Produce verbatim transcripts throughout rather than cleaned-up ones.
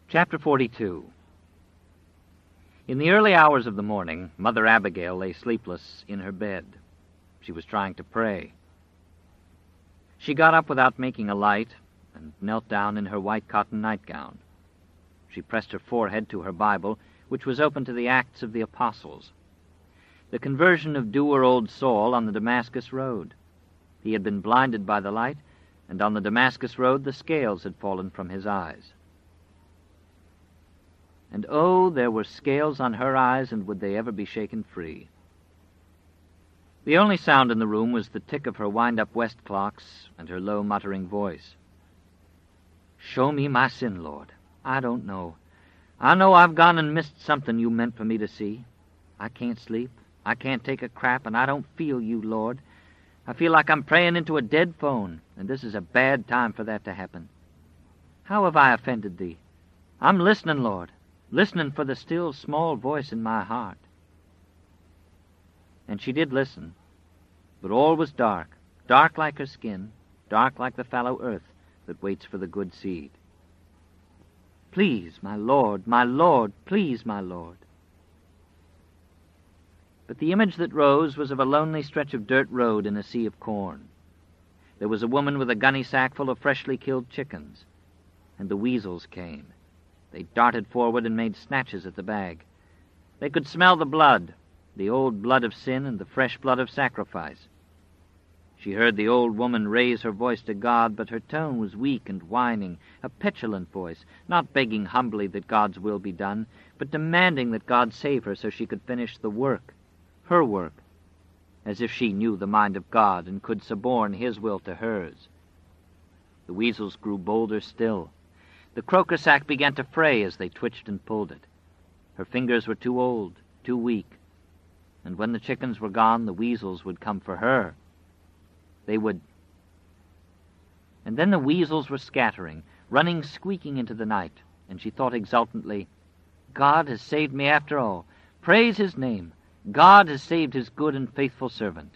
Chapter forty-two. In the early hours of the morning, Mother Abigail lay sleepless in her bed. She was trying to pray. She got up without making a light and knelt down in her white cotton nightgown. She pressed her forehead to her Bible, which was open to the Acts of the Apostles. The conversion of dour old Saul on the Damascus road. He had been blinded by the light, and on the Damascus road the scales had fallen from his eyes. And oh, there were scales on her eyes, and would they ever be shaken free? The only sound in the room was the tick of her wind-up west clocks and her low muttering voice. "Show me my sin, Lord. I don't know. I know I've gone and missed something you meant for me to see. I can't sleep. I can't take a crap, and I don't feel you, Lord. I feel like I'm praying into a dead phone, and this is a bad time for that to happen. How have I offended thee? I'm listening, Lord. Listening for the still, small voice in my heart." And she did listen, but all was dark, dark like her skin, dark like the fallow earth that waits for the good seed. "Please, my Lord, my Lord, please, my Lord." But the image that rose was of a lonely stretch of dirt road in a sea of corn. There was a woman with a gunny sack full of freshly killed chickens, and the weasels came. They darted forward and made snatches at the bag. They could smell the blood, the old blood of sin and the fresh blood of sacrifice. She heard the old woman raise her voice to God, but her tone was weak and whining, a petulant voice, not begging humbly that God's will be done, but demanding that God save her so she could finish the work, her work, as if she knew the mind of God and could suborn His will to hers. The weasels grew bolder still. The croaker sack began to fray as they twitched and pulled it. Her fingers were too old, too weak, and when the chickens were gone, the weasels would come for her. They would... And then the weasels were scattering, running squeaking into the night, and she thought exultantly, "God has saved me after all. Praise His name. God has saved His good and faithful servant."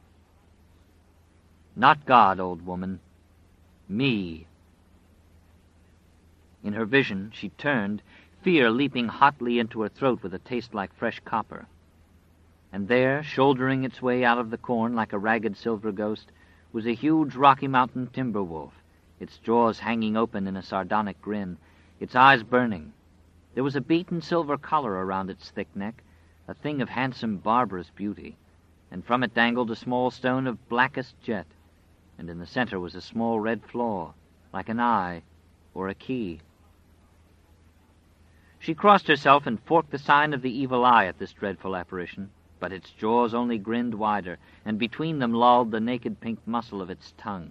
Not God, old woman. Me. In her vision, she turned, fear leaping hotly into her throat with a taste like fresh copper. And there, shouldering its way out of the corn like a ragged silver ghost, was a huge Rocky Mountain timber wolf, its jaws hanging open in a sardonic grin, its eyes burning. There was a beaten silver collar around its thick neck, a thing of handsome, barbarous beauty, and from it dangled a small stone of blackest jet, and in the center was a small red flaw, like an eye or a key. She crossed herself and forked the sign of the evil eye at this dreadful apparition, but its jaws only grinned wider, and between them lolled the naked pink muscle of its tongue.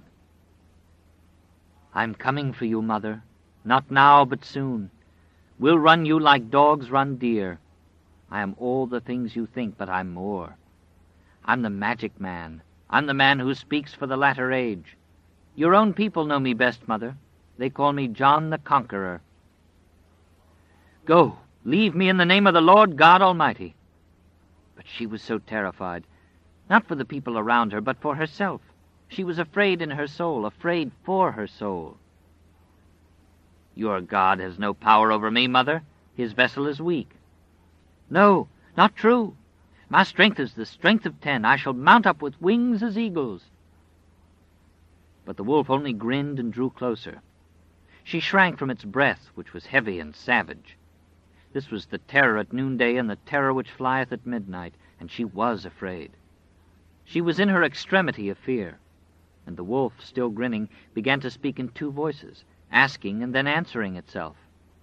"I'm coming for you, Mother. Not now, but soon. We'll run you like dogs run deer. I am all the things you think, but I'm more. I'm the magic man. I'm the man who speaks for the latter age. Your own people know me best, Mother. They call me John the Conqueror. Go, leave me in the name of the Lord God Almighty." But she was so terrified, not for the people around her, but for herself. She was afraid in her soul, afraid for her soul. "Your God has no power over me, Mother. His vessel is weak." "No, not true. My strength is the strength of ten. I shall mount up with wings as eagles." But the wolf only grinned and drew closer. She shrank from its breath, which was heavy and savage. This was the terror at noonday and the terror which flieth at midnight, and she was afraid. She was in her extremity of fear, and the wolf, still grinning, began to speak in two voices, asking and then answering itself.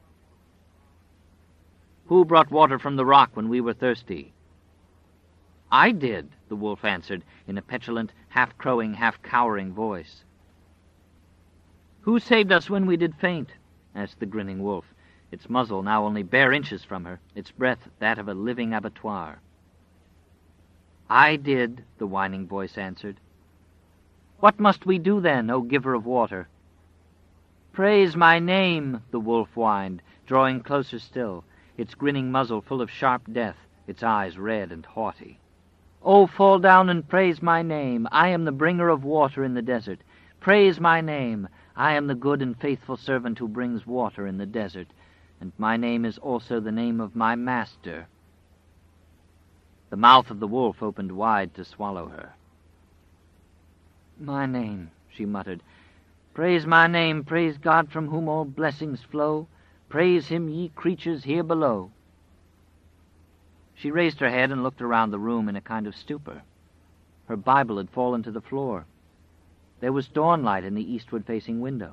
"Who brought water from the rock when we were thirsty?" "I did," the wolf answered in a petulant, half-crowing, half-cowering voice. "Who saved us when we did faint?" asked the grinning wolf, its muzzle now only bare inches from her, its breath that of a living abattoir. "I did," the whining voice answered. "What must we do then, O giver of water?" "Praise my name," the wolf whined, drawing closer still, its grinning muzzle full of sharp death, its eyes red and haughty. "Oh, fall down and praise my name. I am the bringer of water in the desert. Praise my name. I am the good and faithful servant who brings water in the desert. and my name is also the name of my master." The mouth of the wolf opened wide to swallow her. "My name," she muttered. "Praise my name, praise God from whom all blessings flow. Praise him, ye creatures here below." She raised her head and looked around the room in a kind of stupor. Her Bible had fallen to the floor. There was dawnlight in the eastward-facing window.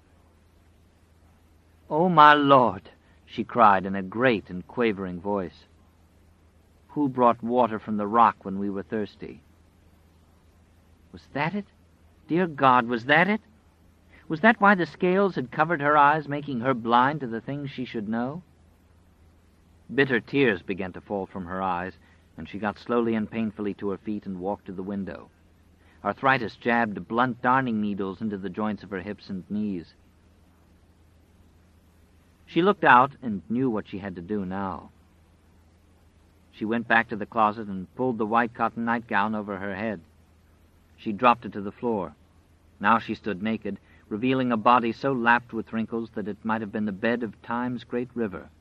"Oh, my Lord," she cried in a great and quavering voice, "who brought water from the rock when we were thirsty?" Was that it? Dear God, was that it? Was that why the scales had covered her eyes, making her blind to the things she should know? Bitter tears began to fall from her eyes, and she got slowly and painfully to her feet and walked to the window. Arthritis jabbed blunt darning needles into the joints of her hips and knees. She looked out and knew what she had to do now. She went back to the closet and pulled the white cotton nightgown over her head. She dropped it to the floor. Now she stood naked, revealing a body so lapped with wrinkles that it might have been the bed of Time's great river.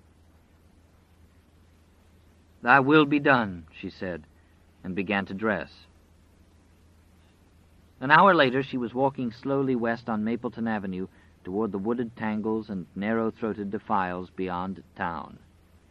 "Thy will be done," she said, and began to dress. An hour later she was walking slowly west on Mapleton Avenue toward the wooded tangles and narrow-throated defiles beyond town.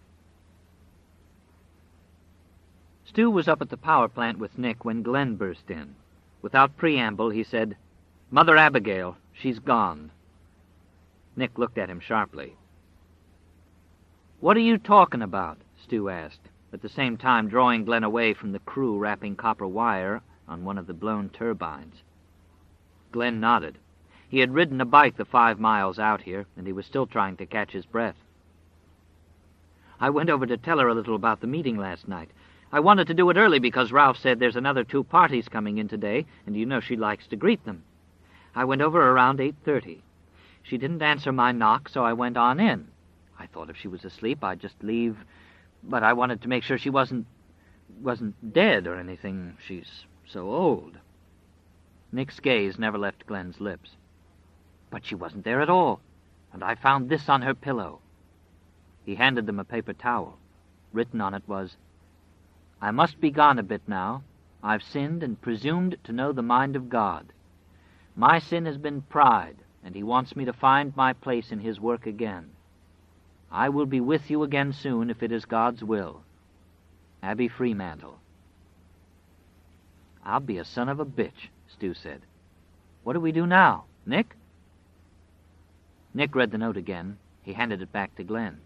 Stu was up at the power plant with Nick when Glenn burst in. Without preamble, he said, "Mother Abigail, she's gone." Nick looked at him sharply. "What are you talking about?" Stu asked, at the same time drawing Glenn away from the crew wrapping copper wire on one of the blown turbines. Glenn nodded. He had ridden a bike the five miles out here, and he was still trying to catch his breath. "I went over to tell her a little about the meeting last night. I wanted to do it early because Ralph said there's another two parties coming in today, and you know she likes to greet them. I went over around eight thirty. She didn't answer my knock, so I went on in. I thought if she was asleep, I'd just leave, but I wanted to make sure she wasn't, wasn't dead or anything. She's so old." Nick's gaze never left Glenn's lips. "But she wasn't there at all, and I found this on her pillow." He handed them a paper towel. Written on it was, "I must be gone a bit now. I've sinned and presumed to know the mind of God. My sin has been pride, and he wants me to find my place in his work again. I will be with you again soon if it is God's will. Abby Freemantle." "I'll be a son of a bitch," Stu said. "What do we do now, Nick?" Nick read the note again. He handed it back to Glenn.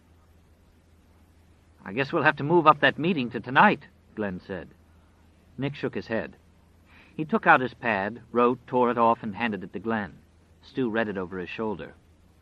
"I guess we'll have to move up that meeting to tonight," Glenn said. Nick shook his head. He took out his pad, wrote, tore it off, and handed it to Glenn. Stu read it over his shoulder.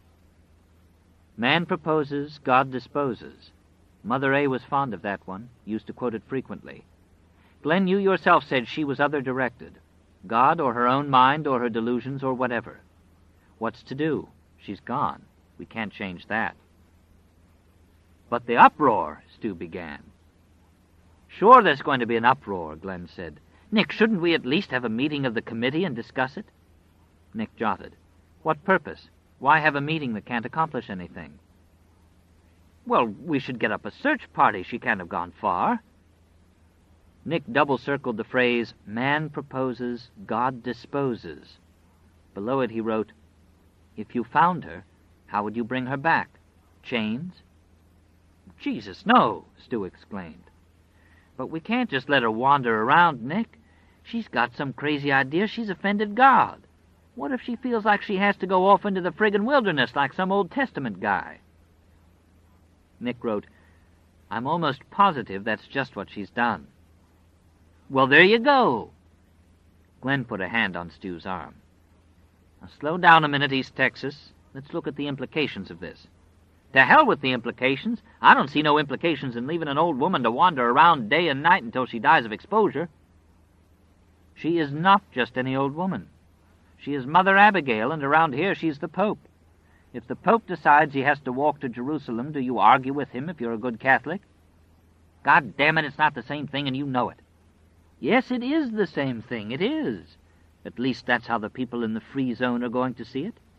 "Man proposes, God disposes." Mother A was fond of that one, used to quote it frequently. Glenn, you yourself said she was other-directed. God or her own mind or her delusions or whatever. What's to do? She's gone. We can't change that. "But the uproar," Stu began. "Sure there's going to be an uproar," Glenn said. "Nick, shouldn't we at least have a meeting of the committee and discuss it?" Nick jotted. "What purpose? Why have a meeting that can't accomplish anything?" "Well, we should get up a search party. She can't have gone far." Nick double-circled the phrase, "Man proposes, God disposes." Below it he wrote, "If you found her, how would you bring her back? Chains?" "Jesus, no!" Stu exclaimed. "But we can't just let her wander around, Nick. She's got some crazy idea she's offended God. What if she feels like she has to go off into the friggin' wilderness like some Old Testament guy?" Nick wrote, "I'm almost positive that's just what she's done." "Well, there you go." Glenn put a hand on Stu's arm. "Now, slow down a minute, East Texas. Let's look at the implications of this." "To hell with the implications. I don't see no implications in leaving an old woman to wander around day and night until she dies of exposure." "She is not just any old woman. She is Mother Abigail, and around here she's the Pope. If the Pope decides he has to walk to Jerusalem, do you argue with him if you're a good Catholic? God damn it, it's not the same thing, and you know it." "Yes, it is the same thing, it is. At least that's how the people in the free zone are going to see it.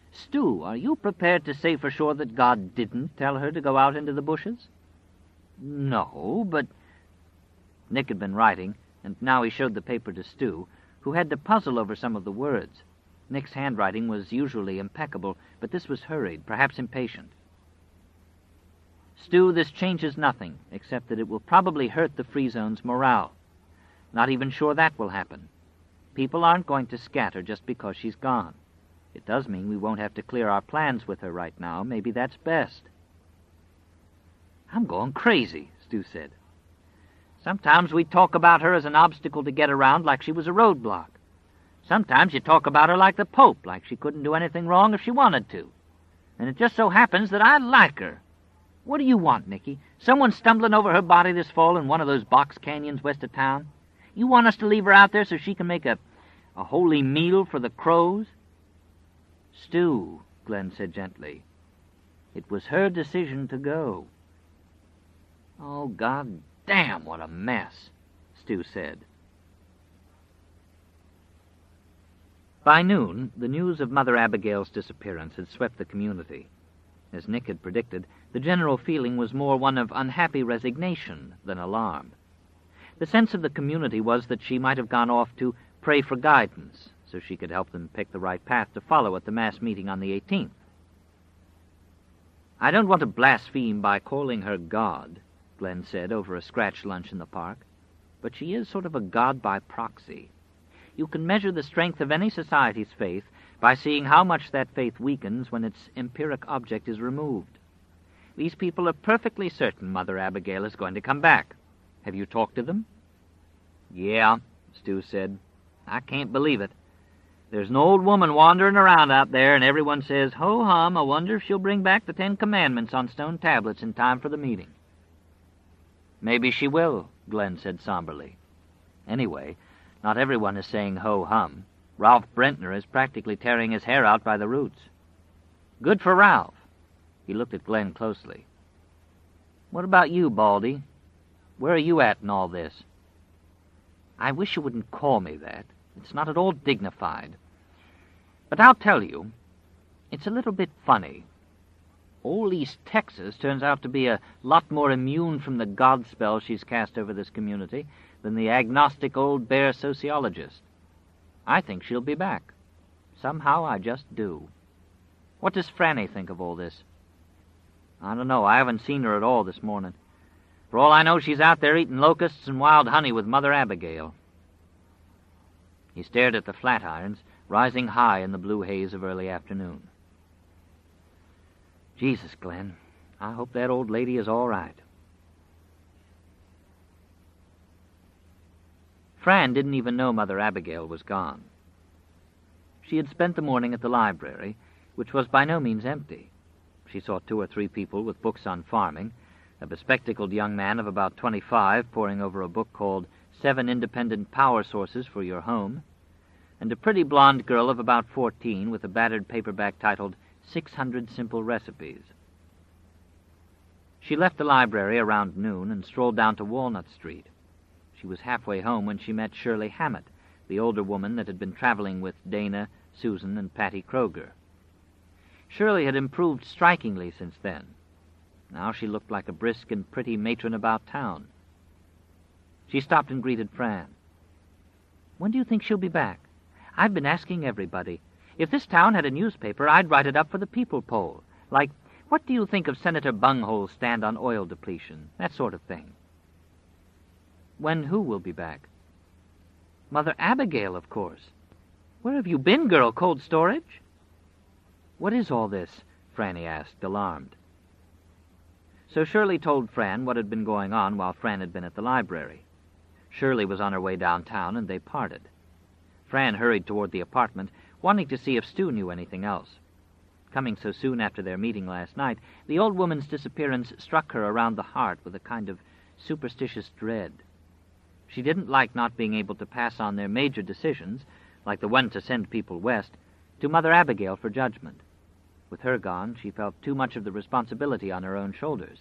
Stu, are you prepared to say for sure that God didn't tell her to go out into the bushes? No, but... Nick had been writing, and now he showed the paper to Stu, who had to puzzle over some of the words. Nick's handwriting was usually impeccable, but this was hurried, perhaps impatient. Stu, this changes nothing, except that it will probably hurt the Free Zone's morale. Not even sure that will happen. People aren't going to scatter just because she's gone. It does mean we won't have to clear our plans with her right now. Maybe that's best. I'm going crazy, Stu said. Sometimes we talk about her as an obstacle to get around, like she was a roadblock. Sometimes you talk about her like the Pope, like she couldn't do anything wrong if she wanted to. And it just so happens that I like her. What do you want, Nicky? Someone stumbling over her body this fall in one of those box canyons west of town? You want us to leave her out there so she can make a, a holy meal for the crows? Stu, Glenn said gently. It was her decision to go. Oh, God damn, what a mess, Stu said. By noon, the news of Mother Abigail's disappearance had swept the community. As Nick had predicted, the general feeling was more one of unhappy resignation than alarm. The sense of the community was that she might have gone off to pray for guidance, so she could help them pick the right path to follow at the mass meeting on the eighteenth. I don't want to blaspheme by calling her God, Glenn said over a scratch lunch in the park, but she is sort of a god by proxy. You can measure the strength of any society's faith by seeing how much that faith weakens when its empiric object is removed. These people are perfectly certain Mother Abigail is going to come back. Have you talked to them? Yeah, Stu said. I can't believe it. There's an old woman wandering around out there, and everyone says, ho-hum, I wonder if she'll bring back the Ten Commandments on stone tablets in time for the meeting. Maybe she will, Glenn said somberly. Anyway, not everyone is saying ho-hum. Ralph Brentner is practically tearing his hair out by the roots. Good for Ralph. He looked at Glenn closely. What about you, Baldy? Where are you at in all this? I wish you wouldn't call me that. It's not at all dignified. But I'll tell you, it's a little bit funny. Old East Texas turns out to be a lot more immune from the God spell she's cast over this community than the agnostic old bear sociologist. I think she'll be back. Somehow I just do. What does Franny think of all this? I don't know. I haven't seen her at all this morning. For all I know, she's out there eating locusts and wild honey with Mother Abigail. He stared at the Flatirons, rising high in the blue haze of early afternoon. Jesus, Glenn, I hope that old lady is all right. Fran didn't even know Mother Abigail was gone. She had spent the morning at the library, which was by no means empty. She saw two or three people with books on farming, a bespectacled young man of about twenty-five poring over a book called Seven Independent Power Sources for Your Home, and a pretty blonde girl of about fourteen with a battered paperback titled Six Hundred Simple Recipes. She left the library around noon and strolled down to Walnut Street. She was halfway home when she met Shirley Hammett, the older woman that had been traveling with Dana, Susan, and Patty Kroger. Shirley had improved strikingly since then. Now she looked like a brisk and pretty matron about town. She stopped and greeted Fran. When do you think she'll be back? I've been asking everybody. If this town had a newspaper, I'd write it up for the people poll. Like, what do you think of Senator Bunghole's stand on oil depletion? That sort of thing. When who will be back? Mother Abigail, of course. Where have you been, girl? Cold storage? What is all this? Franny asked, alarmed. So Shirley told Fran what had been going on while Fran had been at the library. Shirley was on her way downtown, and they parted. Fran hurried toward the apartment, wanting to see if Stu knew anything else. Coming so soon after their meeting last night, the old woman's disappearance struck her around the heart with a kind of superstitious dread. She didn't like not being able to pass on their major decisions, like the one to send people west, to Mother Abigail for judgment. With her gone, she felt too much of the responsibility on her own shoulders.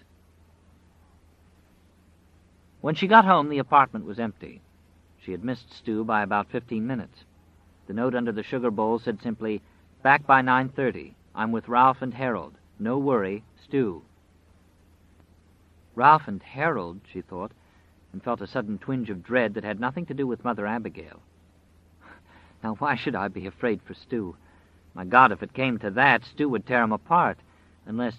When she got home, the apartment was empty. She had missed Stu by about fifteen minutes. The note under the sugar bowl said simply, back by nine thirty, I'm with Ralph and Harold. No worry, Stu." Ralph and Harold, she thought, and felt a sudden twinge of dread that had nothing to do with Mother Abigail. Now, why should I be afraid for Stu? My God, if it came to that, Stu would tear him apart, unless...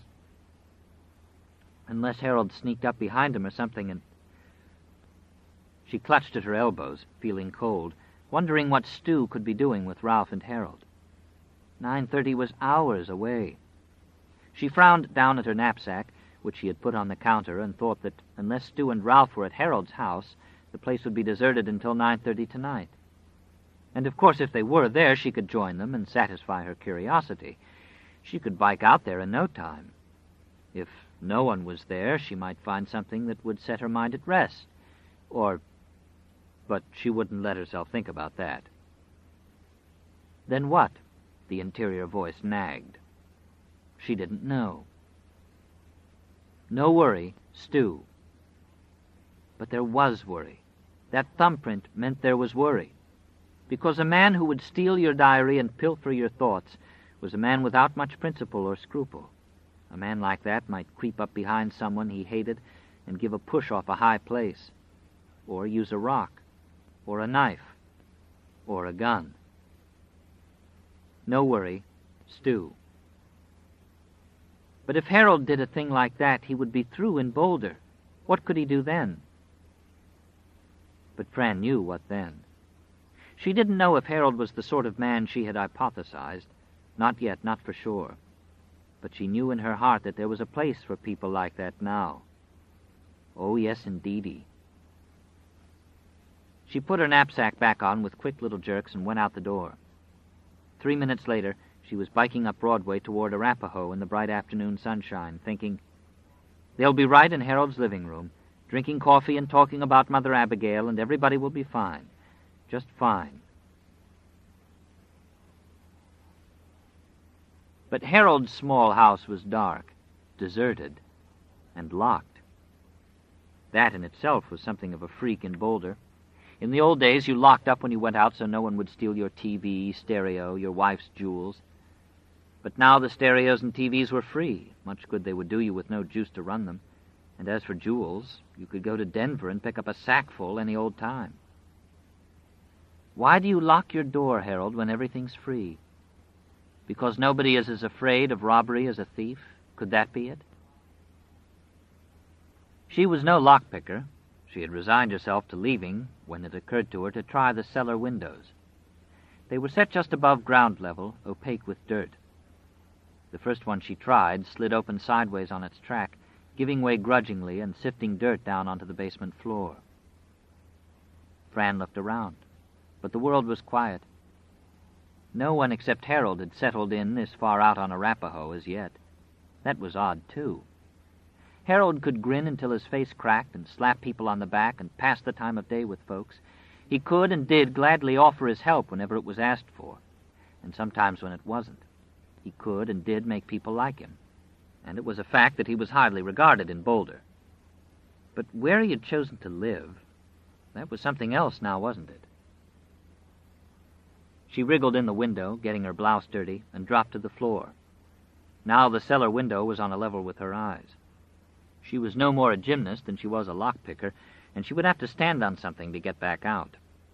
unless Harold sneaked up behind him or something and... She clutched at her elbows, feeling cold, wondering what Stu could be doing with Ralph and Harold. nine thirty was hours away. She frowned down at her knapsack, which she had put on the counter, and thought that unless Stu and Ralph were at Harold's house, the place would be deserted until nine thirty tonight. And of course, if they were there, she could join them and satisfy her curiosity. She could bike out there in no time. If no one was there, she might find something that would set her mind at rest. Or... but she wouldn't let herself think about that. Then what? The interior voice nagged. She didn't know. No worry, Stu. But there was worry. That thumbprint meant there was worry. Because a man who would steal your diary and pilfer your thoughts was a man without much principle or scruple. A man like that might creep up behind someone he hated and give a push off a high place, or use a rock, or a knife, or a gun. No worry, Stu. But if Harold did a thing like that, he would be through in Boulder. What could he do then? But Fran knew what then. She didn't know if Harold was the sort of man she had hypothesized. Not yet, not for sure. But she knew in her heart that there was a place for people like that now. Oh, yes, indeedy. She put her knapsack back on with quick little jerks and went out the door. Three minutes later, she was biking up Broadway toward Arapahoe in the bright afternoon sunshine, thinking, "They'll be right in Harold's living room, drinking coffee and talking about Mother Abigail, and everybody will be fine. Just fine." But Harold's small house was dark, deserted, and locked. That in itself was something of a freak in Boulder. In the old days, you locked up when you went out so no one would steal your T V, stereo, your wife's jewels. But now the stereos and T Vs were free. Much good they would do you with no juice to run them. And as for jewels, you could go to Denver and pick up a sackful any old time. Why do you lock your door, Harold, when everything's free? Because nobody is as afraid of robbery as a thief? Could that be it? She was no lockpicker. She had resigned herself to leaving when it occurred to her to try the cellar windows. They were set just above ground level, opaque with dirt. The first one she tried slid open sideways on its track, giving way grudgingly and sifting dirt down onto the basement floor. Fran looked around, but the world was quiet. No one except Harold had settled in this far out on Arapahoe as yet. That was odd, too. Harold could grin until his face cracked and slap people on the back and pass the time of day with folks. He could and did gladly offer his help whenever it was asked for, and sometimes when it wasn't. He could and did make people like him, and it was a fact that he was highly regarded in Boulder. But where he had chosen to live, that was something else now, wasn't it? She wriggled in the window, getting her blouse dirty, and dropped to the floor. Now the cellar window was on a level with her eyes. She was no more a gymnast than she was a lockpicker, and she would have to stand on something to get back out.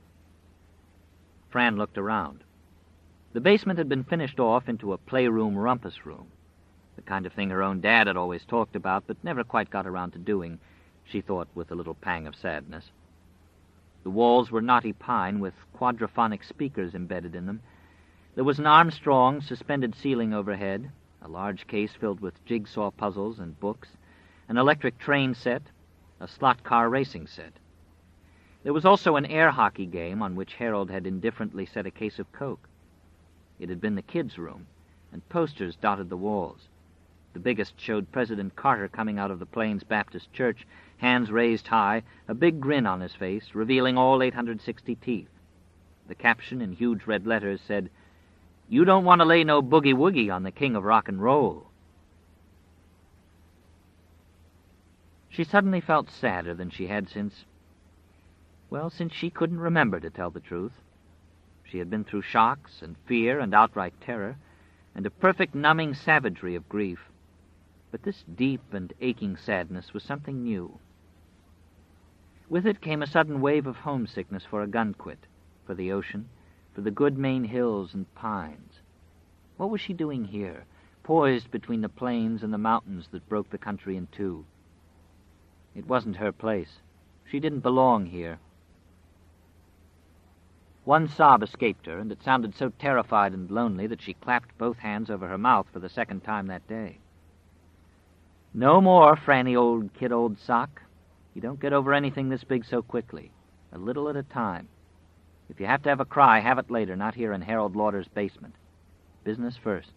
Fran looked around. The basement had been finished off into a playroom rumpus room, the kind of thing her own dad had always talked about but never quite got around to doing, she thought with a little pang of sadness. The walls were knotty pine with quadraphonic speakers embedded in them. There was an Armstrong suspended ceiling overhead, a large case filled with jigsaw puzzles and books, an electric train set, a slot car racing set. There was also an air hockey game on which Harold had indifferently set a case of Coke. It had been the kids' room, and posters dotted the walls. The biggest showed President Carter coming out of the Plains Baptist Church, hands raised high, a big grin on his face, revealing all eight hundred sixty teeth. The caption in huge red letters said, "You don't want to lay no boogie-woogie on the king of rock and roll." She suddenly felt sadder than she had since, well, since she couldn't remember, to tell the truth. She had been through shocks and fear and outright terror, and a perfect numbing savagery of grief. But this deep and aching sadness was something new. With it came a sudden wave of homesickness for Ogunquit, for the ocean, for the good Maine hills and pines. What was she doing here, poised between the plains and the mountains that broke the country in two? It wasn't her place. She didn't belong here. One sob escaped her, and it sounded so terrified and lonely that she clapped both hands over her mouth for the second time that day. No more, Franny, old kid, old sock. You don't get over anything this big so quickly. A little at a time. If you have to have a cry, have it later, not here in Harold Lauder's basement. Business first.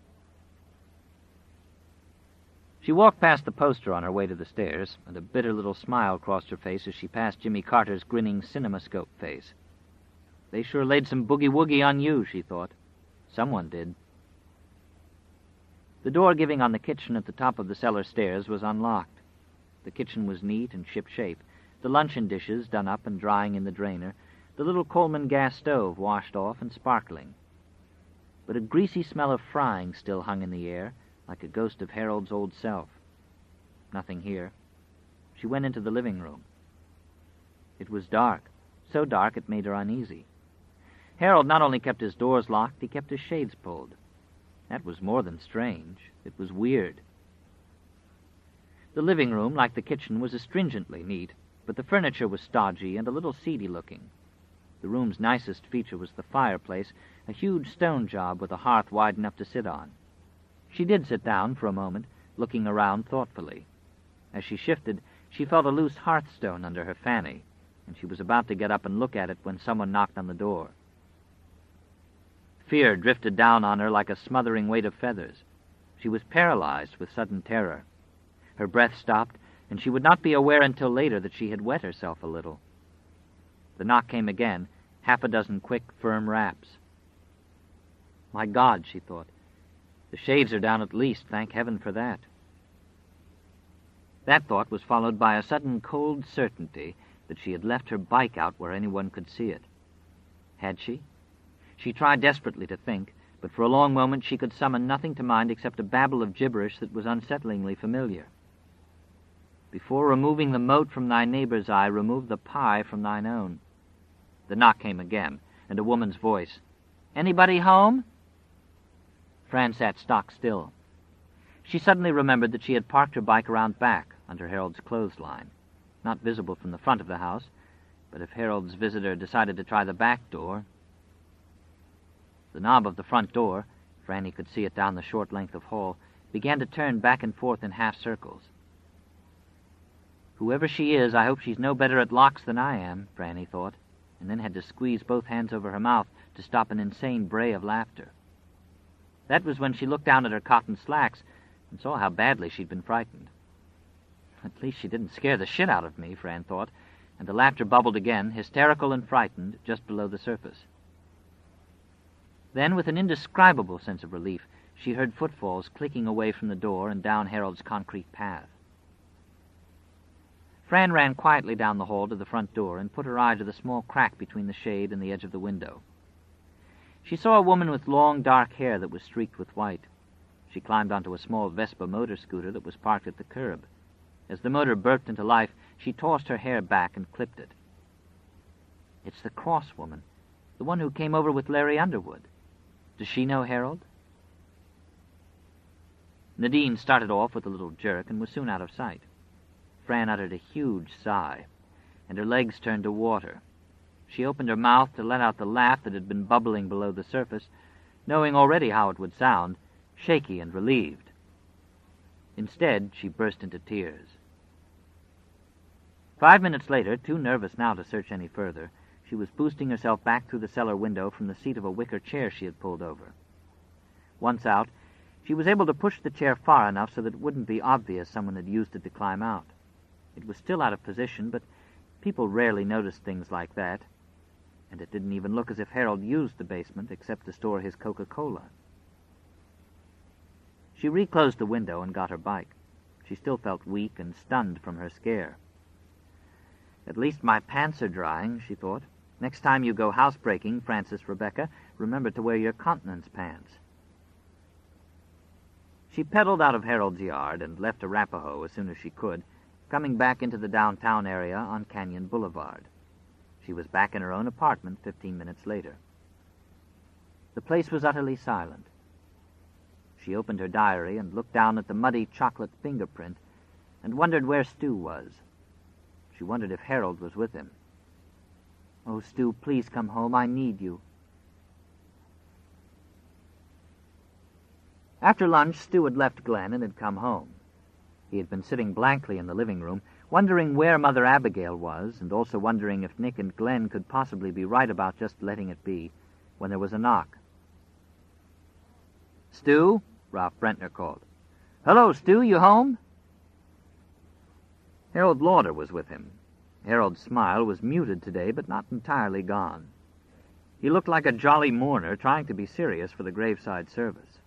She walked past the poster on her way to the stairs, and a bitter little smile crossed her face as she passed Jimmy Carter's grinning cinemascope face. They sure laid some boogie-woogie on you, she thought. Someone did. The door giving on the kitchen at the top of the cellar stairs was unlocked. The kitchen was neat and ship-shape, the luncheon dishes done up and drying in the drainer, the little Coleman gas stove washed off and sparkling. But a greasy smell of frying still hung in the air, like a ghost of Harold's old self. Nothing here. She went into the living room. It was dark, so dark it made her uneasy. Harold not only kept his doors locked, he kept his shades pulled. That was more than strange. It was weird. The living room, like the kitchen, was astringently neat, but the furniture was stodgy and a little seedy-looking. The room's nicest feature was the fireplace, a huge stone job with a hearth wide enough to sit on. She did sit down for a moment, looking around thoughtfully. As she shifted, she felt a loose hearthstone under her fanny, and she was about to get up and look at it when someone knocked on the door. Fear drifted down on her like a smothering weight of feathers. She was paralyzed with sudden terror. Her breath stopped, and she would not be aware until later that she had wet herself a little. The knock came again, half a dozen quick, firm raps. My God, she thought. The shades are down at least, thank heaven for that. That thought was followed by a sudden cold certainty that she had left her bike out where anyone could see it. Had she? She tried desperately to think, but for a long moment she could summon nothing to mind except a babble of gibberish that was unsettlingly familiar. Before removing the mote from thy neighbor's eye, remove the pie from thine own. The knock came again, and a woman's voice. Anybody home? Fran sat stock still. She suddenly remembered that she had parked her bike around back, under Harold's clothesline, not visible from the front of the house, but if Harold's visitor decided to try the back door... The knob of the front door, Franny could see it down the short length of hall, began to turn back and forth in half circles. Whoever she is, I hope she's no better at locks than I am, Franny thought, and then had to squeeze both hands over her mouth to stop an insane bray of laughter. That was when she looked down at her cotton slacks and saw how badly she'd been frightened. At least she didn't scare the shit out of me, Fran thought, and the laughter bubbled again, hysterical and frightened, just below the surface. Then, with an indescribable sense of relief, she heard footfalls clicking away from the door and down Harold's concrete path. Fran ran quietly down the hall to the front door and put her eye to the small crack between the shade and the edge of the window. She saw a woman with long, dark hair that was streaked with white. She climbed onto a small Vespa motor scooter that was parked at the curb. As the motor burst into life, she tossed her hair back and clipped it. It's the Cross woman, the one who came over with Larry Underwood. Does she know Harold? Nadine started off with a little jerk and was soon out of sight. Fran uttered a huge sigh, and her legs turned to water. She opened her mouth to let out the laugh that had been bubbling below the surface, knowing already how it would sound, shaky and relieved. Instead, she burst into tears. Five minutes later, too nervous now to search any further, she was boosting herself back through the cellar window from the seat of a wicker chair she had pulled over. Once out, she was able to push the chair far enough so that it wouldn't be obvious someone had used it to climb out. It was still out of position, but people rarely noticed things like that, and it didn't even look as if Harold used the basement except to store his Coca-Cola. She reclosed the window and got her bike. She still felt weak and stunned from her scare. At least my pants are drying, she thought. Next time you go housebreaking, Francis Rebecca, remember to wear your continence pants. She pedaled out of Harold's yard and left Arapahoe as soon as she could, coming back into the downtown area on Canyon Boulevard. She was back in her own apartment fifteen minutes later. The place was utterly silent. She opened her diary and looked down at the muddy chocolate fingerprint and wondered where Stu was. She wondered if Harold was with him. "Oh, Stu, please come home. I need you." After lunch, Stu had left Glen and had come home. He had been sitting blankly in the living room, wondering where Mother Abigail was, and also wondering if Nick and Glen could possibly be right about just letting it be, when there was a knock. "Stu?" Ralph Brentner called. "Hello, Stu, you home?" Harold Lauder was with him. Harold's smile was muted today, but not entirely gone. He looked like a jolly mourner trying to be serious for the graveside service.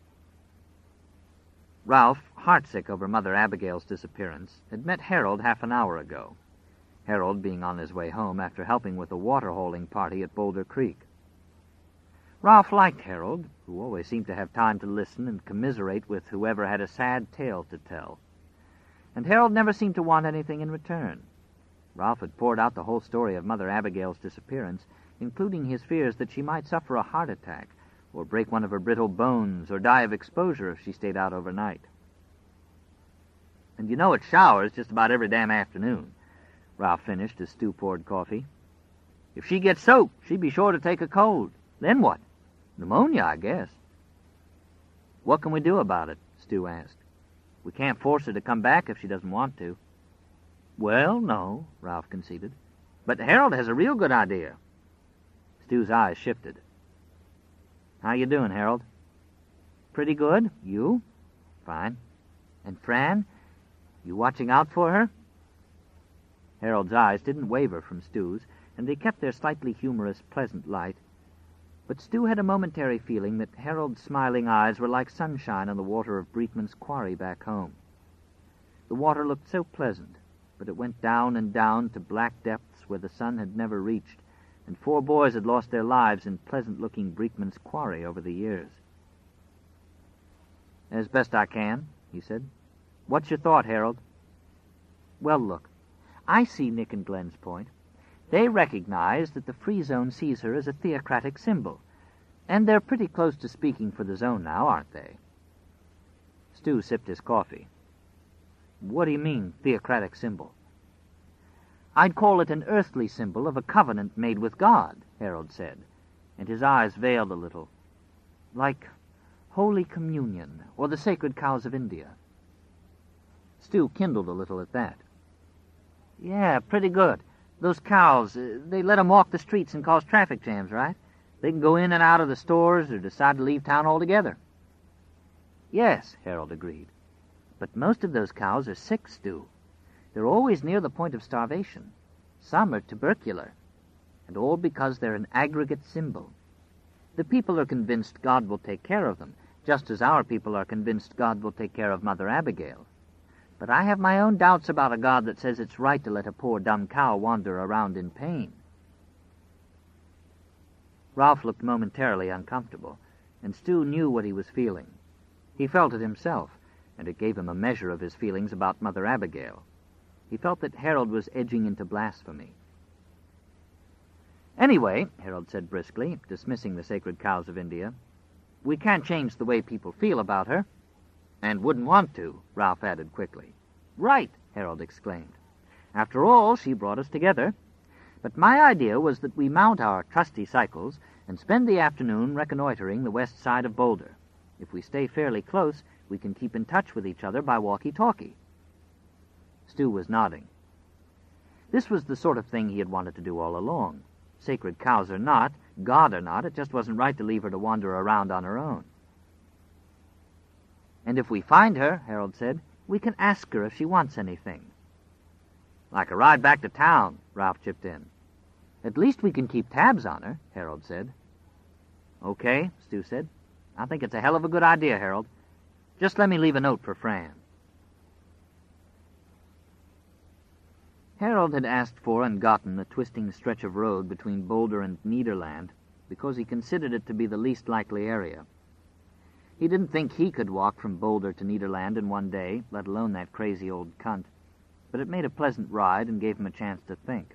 Ralph, heartsick over Mother Abigail's disappearance, had met Harold half an hour ago, Harold being on his way home after helping with a water-holing party at Boulder Creek. Ralph liked Harold, who always seemed to have time to listen and commiserate with whoever had a sad tale to tell. And Harold never seemed to want anything in return. Ralph had poured out the whole story of Mother Abigail's disappearance, including his fears that she might suffer a heart attack, or break one of her brittle bones, or die of exposure if she stayed out overnight. "And you know it showers just about every damn afternoon," Ralph finished as Stu poured coffee. "If she gets soaked, she'd be sure to take a cold. Then what? Pneumonia, I guess." "What can we do about it?" Stu asked. "We can't force her to come back if she doesn't want to." "Well, no," Ralph conceded. "But Harold has a real good idea." Stu's eyes shifted. "How you doing, Harold?" "Pretty good. You?" "Fine." "And Fran? You watching out for her?" Harold's eyes didn't waver from Stu's, and they kept their slightly humorous, pleasant light. But Stu had a momentary feeling that Harold's smiling eyes were like sunshine on the water of Breitman's quarry back home. The water looked so pleasant, but it went down and down to black depths where the sun had never reached, and four boys had lost their lives in pleasant-looking Breitman's quarry over the years. "As best I can," he said. "What's your thought, Harold?" "Well, look, I see Nick and Glen's point. They recognize that the Free Zone sees her as a theocratic symbol, and they're pretty close to speaking for the Zone now, aren't they?" Stu sipped his coffee. "What do you mean, theocratic symbol?" "I'd call it an earthly symbol of a covenant made with God," Harold said, and his eyes veiled a little. "Like Holy Communion, or the sacred cows of India." Stu kindled a little at that. "Yeah, pretty good. Those cows, uh, they let 'em walk the streets and cause traffic jams, right? They can go in and out of the stores or decide to leave town altogether." "Yes," Harold agreed. "But most of those cows are sick, Stu. They're always near the point of starvation. Some are tubercular, and all because they're an aggregate symbol. The people are convinced God will take care of them, just as our people are convinced God will take care of Mother Abigail. But I have my own doubts about a God that says it's right to let a poor dumb cow wander around in pain." Ralph looked momentarily uncomfortable, and Stu knew what he was feeling. He felt it himself, and it gave him a measure of his feelings about Mother Abigail. He felt that Harold was edging into blasphemy. "Anyway," Harold said briskly, dismissing the sacred cows of India, "we can't change the way people feel about her." "And wouldn't want to," Ralph added quickly. "Right," Harold exclaimed. "After all, she brought us together. But my idea was that we mount our trusty cycles and spend the afternoon reconnoitering the west side of Boulder. If we stay fairly close, we can keep in touch with each other by walkie-talkie." Stu was nodding. This was the sort of thing he had wanted to do all along. Sacred cows or not, God or not, it just wasn't right to leave her to wander around on her own. "And if we find her," Harold said, "we can ask her if she wants anything." "Like a ride back to town," Ralph chipped in. "At least we can keep tabs on her," Harold said. "Okay," Stu said. "I think it's a hell of a good idea, Harold. Just let me leave a note for Fran." Harold had asked for and gotten the twisting stretch of road between Boulder and Nederland because he considered it to be the least likely area. He didn't think he could walk from Boulder to Nederland in one day, let alone that crazy old cunt. But it made a pleasant ride and gave him a chance to think.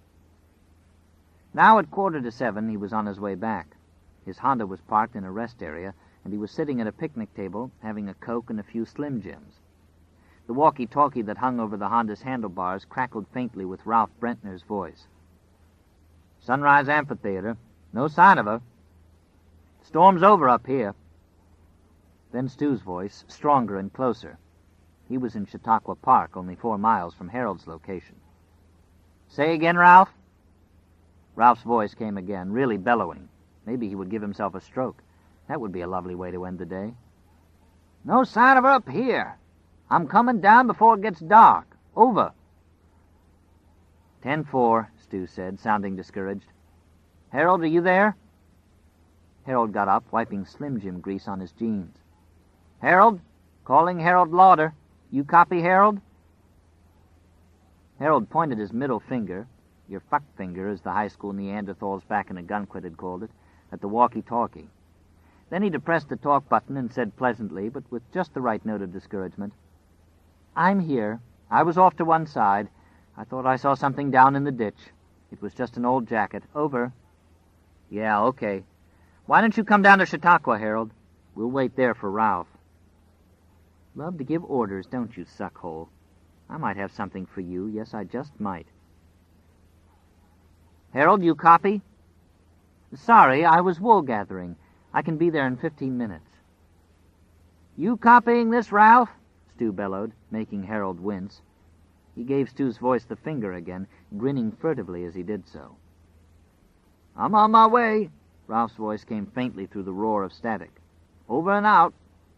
Now at quarter to seven, he was on his way back. His Honda was parked in a rest area, and he was sitting at a picnic table, having a Coke and a few Slim Jims. The walkie-talkie that hung over the Honda's handlebars crackled faintly with Ralph Brentner's voice. "Sunrise Amphitheater. No sign of her. Storm's over up here." Then Stu's voice, stronger and closer. He was in Chautauqua Park, only four miles from Harold's location. "Say again, Ralph?" Ralph's voice came again, really bellowing. Maybe he would give himself a stroke. That would be a lovely way to end the day. "No sign of her up here. I'm coming down before it gets dark. Over." ten four, Stu said, sounding discouraged. "Harold, are you there?" Harold got up, wiping Slim Jim grease on his jeans. "Harold? Calling Harold Lauder. You copy, Harold?" Harold pointed his middle finger, your fuck finger, as the high school Neanderthals back in Ogunquit had called it, at the walkie-talkie. Then he depressed the talk button and said pleasantly, but with just the right note of discouragement, "I'm here. I was off to one side. I thought I saw something down in the ditch. It was just an old jacket. Over." "Yeah, okay. Why don't you come down to Chautauqua, Harold? We'll wait there for Ralph." "Love to give orders, don't you, suckhole? I might have something for you. Yes, I just might." "Harold, you copy?" "Sorry, I was wool gathering. I can be there in fifteen minutes." "You copying this, Ralph?" Stu bellowed, making Harold wince. He gave Stu's voice the finger again, grinning furtively as he did so. "I'm on my way." Ralph's voice came faintly through the roar of static. "Over and out."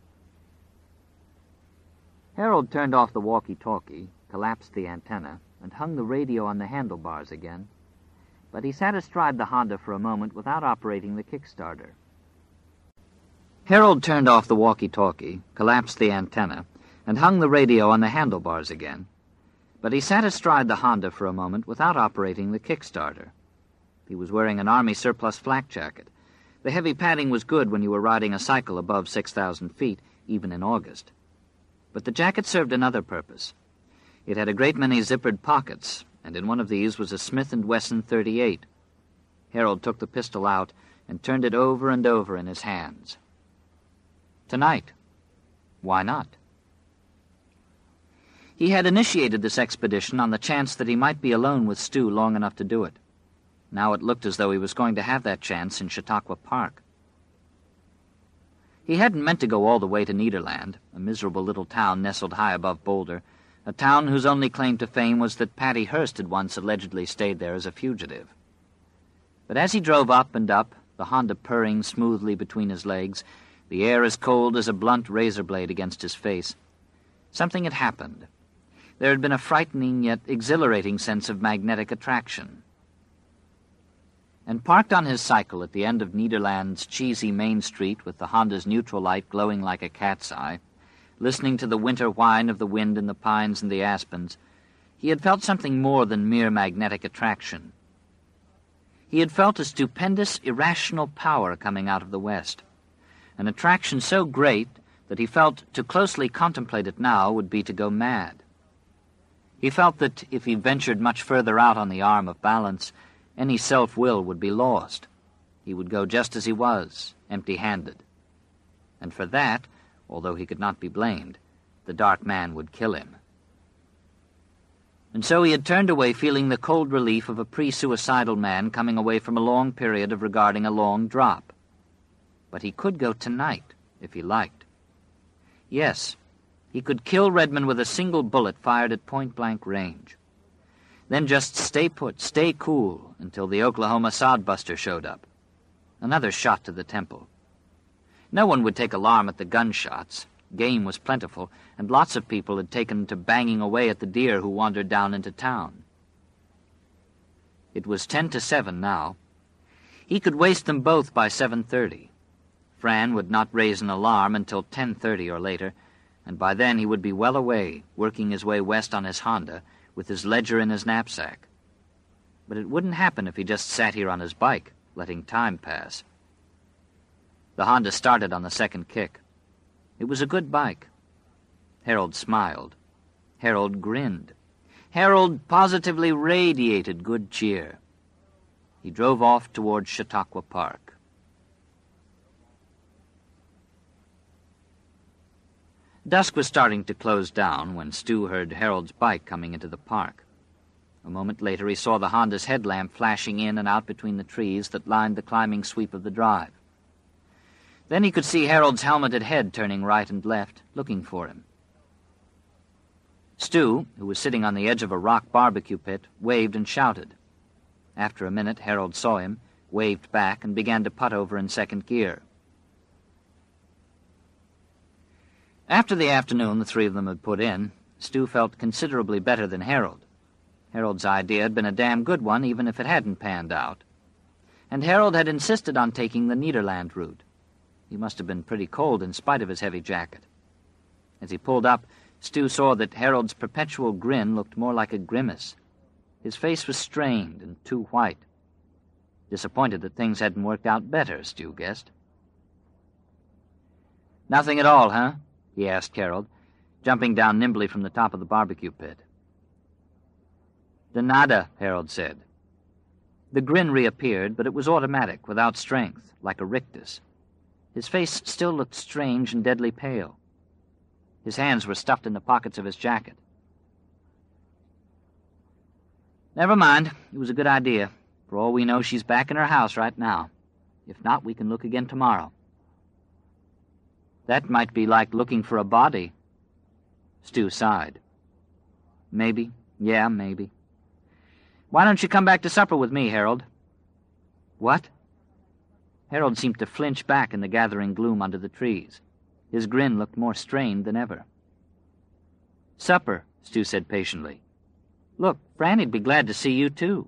Harold turned off the walkie-talkie, collapsed the antenna, and hung the radio on the handlebars again. But he sat astride the Honda for a moment without operating the kickstarter. Harold turned off the walkie-talkie, collapsed the antenna, and hung the radio on the handlebars again. But he sat astride the Honda for a moment without operating the kickstarter. He was wearing an Army surplus flak jacket. The heavy padding was good when you were riding a cycle above six thousand feet, even in August. But the jacket served another purpose. It had a great many zippered pockets, and in one of these was a Smith and Wesson thirty-eight. Harold took the pistol out and turned it over and over in his hands. Tonight. Why not? He had initiated this expedition on the chance that he might be alone with Stu long enough to do it. Now it looked as though he was going to have that chance in Chautauqua Park. He hadn't meant to go all the way to Nederland, a miserable little town nestled high above Boulder, a town whose only claim to fame was that Patty Hearst had once allegedly stayed there as a fugitive. But as he drove up and up, the Honda purring smoothly between his legs, the air as cold as a blunt razor blade against his face, something had happened. There had been a frightening yet exhilarating sense of magnetic attraction. And parked on his cycle at the end of Nederland's cheesy main street with the Honda's neutral light glowing like a cat's eye, listening to the winter whine of the wind in the pines and the aspens, he had felt something more than mere magnetic attraction. He had felt a stupendous, irrational power coming out of the west, an attraction so great that he felt to closely contemplate it now would be to go mad. He felt that if he ventured much further out on the arm of balance, any self-will would be lost. He would go just as he was, empty-handed. And for that, although he could not be blamed, the dark man would kill him. And so he had turned away feeling the cold relief of a pre-suicidal man coming away from a long period of regarding a long drop. But he could go tonight, if he liked. Yes, he could kill Redmond with a single bullet fired at point-blank range. Then just stay put, stay cool, until the Oklahoma sodbuster showed up. Another shot to the temple. No one would take alarm at the gunshots. Game was plentiful, and lots of people had taken to banging away at the deer who wandered down into town. It was ten to seven now. He could waste them both by seven thirty. Fran would not raise an alarm until ten thirty or later, and by then he would be well away, working his way west on his Honda, with his ledger in his knapsack. But it wouldn't happen if he just sat here on his bike, letting time pass. The Honda started on the second kick. It was a good bike. Harold smiled. Harold grinned. Harold positively radiated good cheer. He drove off toward Chautauqua Park. Dusk was starting to close down when Stu heard Harold's bike coming into the park. A moment later he saw the Honda's headlamp flashing in and out between the trees that lined the climbing sweep of the drive. Then he could see Harold's helmeted head turning right and left, looking for him. Stu, who was sitting on the edge of a rock barbecue pit, waved and shouted. After a minute, Harold saw him, waved back, and began to putt over in second gear. After the afternoon the three of them had put in, Stu felt considerably better than Harold. Harold's idea had been a damn good one, even if it hadn't panned out. And Harold had insisted on taking the Nederland route. He must have been pretty cold in spite of his heavy jacket. As he pulled up, Stu saw that Harold's perpetual grin looked more like a grimace. His face was strained and too white. Disappointed that things hadn't worked out better, Stu guessed. "Nothing at all, huh?" he asked Harold, jumping down nimbly from the top of the barbecue pit. "De nada," Harold said. The grin reappeared, but it was automatic, without strength, like a rictus. His face still looked strange and deadly pale. His hands were stuffed in the pockets of his jacket. "Never mind. It was a good idea. For all we know, she's back in her house right now. If not, we can look again tomorrow." "That might be like looking for a body." Stu sighed. "Maybe. Yeah, maybe. Why don't you come back to supper with me, Harold?" "What?" Harold seemed to flinch back in the gathering gloom under the trees. His grin looked more strained than ever. "Supper," Stu said patiently. "Look, Franny'd be glad to see you, too."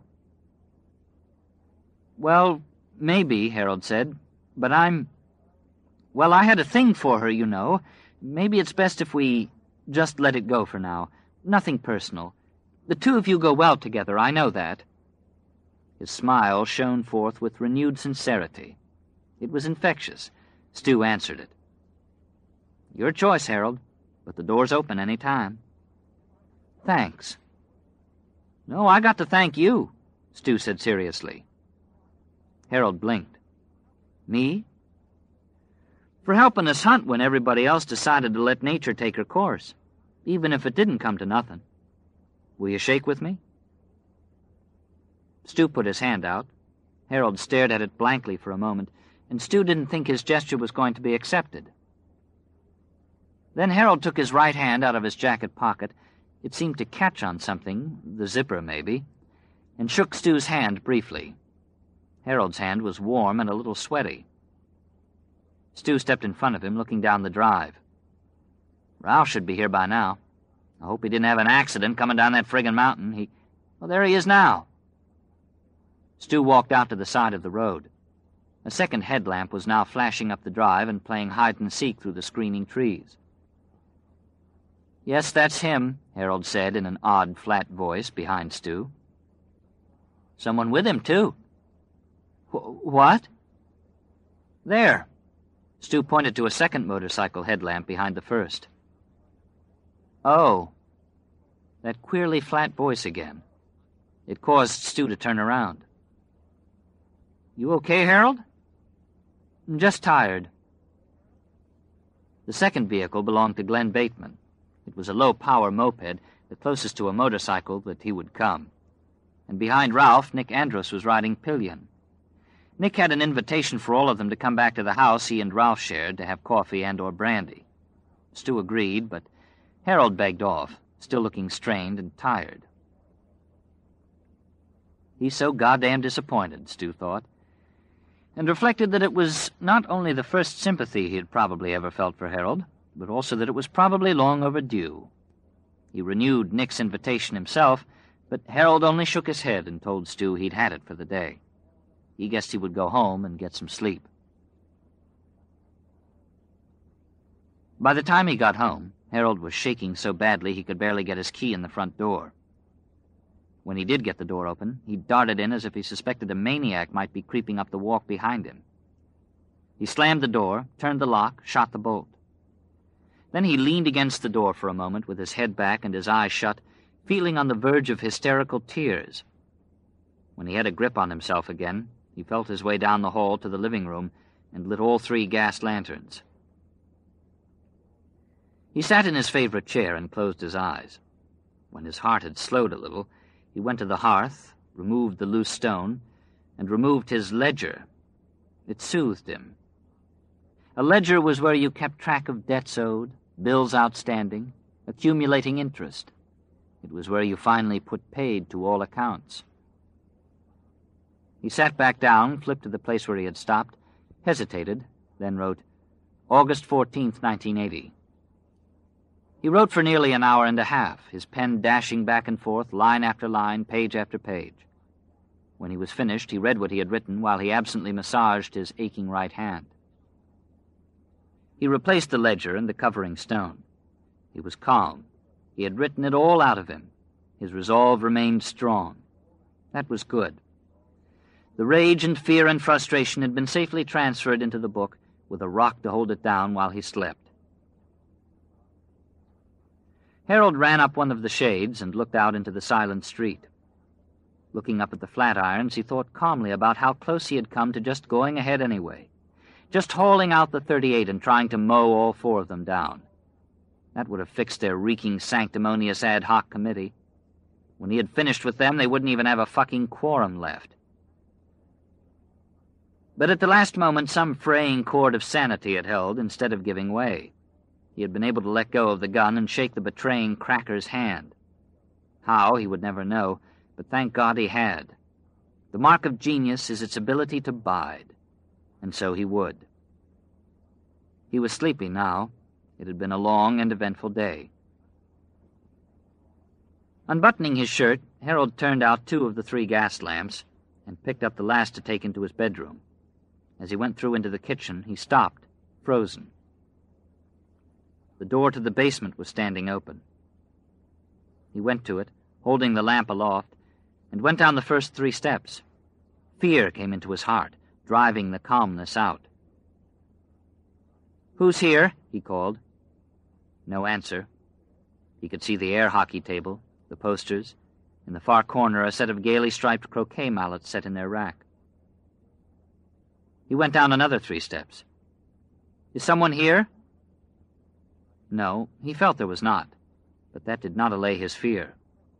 "Well, maybe," Harold said, "but I'm... Well, I had a thing for her, you know. Maybe it's best if we just let it go for now. Nothing personal. The two of you go well together, I know that." His smile shone forth with renewed sincerity. It was infectious. Stu answered it. "Your choice, Harold, but the door's open any time." "Thanks." "No, I got to thank you," Stu said seriously. Harold blinked. "Me?" "For helping us hunt when everybody else decided to let nature take her course, even if it didn't come to nothing. Will you shake with me?" Stu put his hand out. Harold stared at it blankly for a moment, and Stu didn't think his gesture was going to be accepted. Then Harold took his right hand out of his jacket pocket. It seemed to catch on something, the zipper maybe, and shook Stu's hand briefly. Harold's hand was warm and a little sweaty. Stu stepped in front of him, looking down the drive. "Ralph should be here by now. I hope he didn't have an accident coming down that friggin' mountain. He... Well, there he is now." Stu walked out to the side of the road. A second headlamp was now flashing up the drive and playing hide-and-seek through the screening trees. "Yes, that's him," Harold said in an odd, flat voice behind Stu. "Someone with him, too." Wh- what? "There." Stu pointed to a second motorcycle headlamp behind the first. "Oh." That queerly flat voice again. It caused Stu to turn around. "You okay, Harold?" "I'm just tired." The second vehicle belonged to Glenn Bateman. It was a low-power moped, the closest to a motorcycle that he would come. And behind Ralph, Nick Andros was riding pillion. Nick had an invitation for all of them to come back to the house he and Ralph shared to have coffee and or brandy. Stu agreed, but Harold begged off, still looking strained and tired. He's so goddamn disappointed, Stu thought, and reflected that it was not only the first sympathy he had probably ever felt for Harold, but also that it was probably long overdue. He renewed Nick's invitation himself, but Harold only shook his head and told Stu he'd had it for the day. He guessed he would go home and get some sleep. By the time he got home, Harold was shaking so badly he could barely get his key in the front door. When he did get the door open, he darted in as if he suspected a maniac might be creeping up the walk behind him. He slammed the door, turned the lock, shot the bolt. Then he leaned against the door for a moment with his head back and his eyes shut, feeling on the verge of hysterical tears. When he had a grip on himself again, he felt his way down the hall to the living room and lit all three gas lanterns. He sat in his favorite chair and closed his eyes. When his heart had slowed a little, he went to the hearth, removed the loose stone, and removed his ledger. It soothed him. A ledger was where you kept track of debts owed, bills outstanding, accumulating interest. It was where you finally put paid to all accounts. He sat back down, flipped to the place where he had stopped, hesitated, then wrote, August fourteenth, nineteen eighty. He wrote for nearly an hour and a half, his pen dashing back and forth, line after line, page after page. When he was finished, he read what he had written while he absently massaged his aching right hand. He replaced the ledger and the covering stone. He was calm. He had written it all out of him. His resolve remained strong. That was good. The rage and fear and frustration had been safely transferred into the book, with a rock to hold it down while he slept. Harold ran up one of the shades and looked out into the silent street. Looking up at the Flatirons, he thought calmly about how close he had come to just going ahead anyway, just hauling out the thirty-eight and trying to mow all four of them down. That would have fixed their reeking, sanctimonious ad hoc committee. When he had finished with them, they wouldn't even have a fucking quorum left. But at the last moment, some fraying cord of sanity had held instead of giving way. He had been able to let go of the gun and shake the betraying Cracker's hand. How, he would never know, but thank God he had. The mark of genius is its ability to bide, and so he would. He was sleepy now. It had been a long and eventful day. Unbuttoning his shirt, Harold turned out two of the three gas lamps and picked up the last to take into his bedroom. As he went through into the kitchen, he stopped, frozen. The door to the basement was standing open. He went to it, holding the lamp aloft, and went down the first three steps. Fear came into his heart, driving the calmness out. "Who's here?" he called. No answer. He could see the air hockey table, the posters, in the far corner a set of gaily striped croquet mallets set in their rack. He went down another three steps. "Is someone here?" No, he felt there was not, but that did not allay his fear.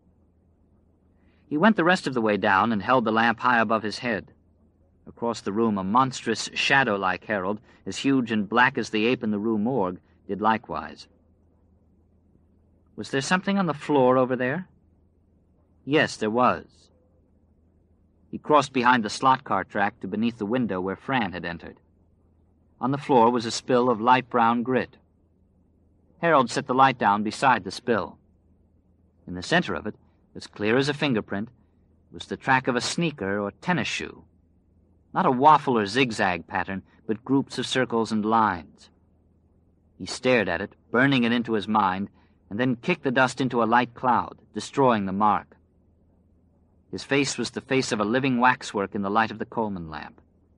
He went the rest of the way down and held the lamp high above his head. Across the room, a monstrous, shadow-like Harold, as huge and black as the ape in the Rue Morgue, did likewise. Was there something on the floor over there? Yes, there was. He crossed behind the slot car track to beneath the window where Fran had entered. On the floor was a spill of light brown grit. Harold set the light down beside the spill. In the center of it, as clear as a fingerprint, was the track of a sneaker or tennis shoe. Not a waffle or zigzag pattern, but groups of circles and lines. He stared at it, burning it into his mind, and then kicked the dust into a light cloud, destroying the mark. His face was the face of a living waxwork in the light of the Coleman lamp.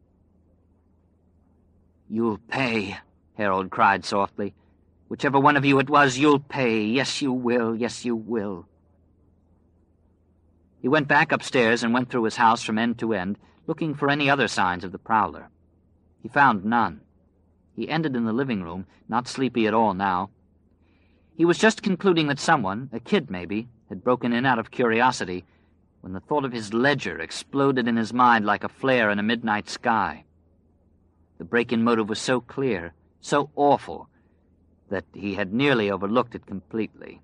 "You'll pay," Harold cried softly. "Whichever one of you it was, you'll pay. Yes, you will. Yes, you will." He went back upstairs and went through his house from end to end, looking for any other signs of the prowler. He found none. He ended in the living room, not sleepy at all now. He was just concluding that someone, a kid maybe, had broken in out of curiosity, when the thought of his ledger exploded in his mind like a flare in a midnight sky. The break-in motive was so clear, so awful, that he had nearly overlooked it completely.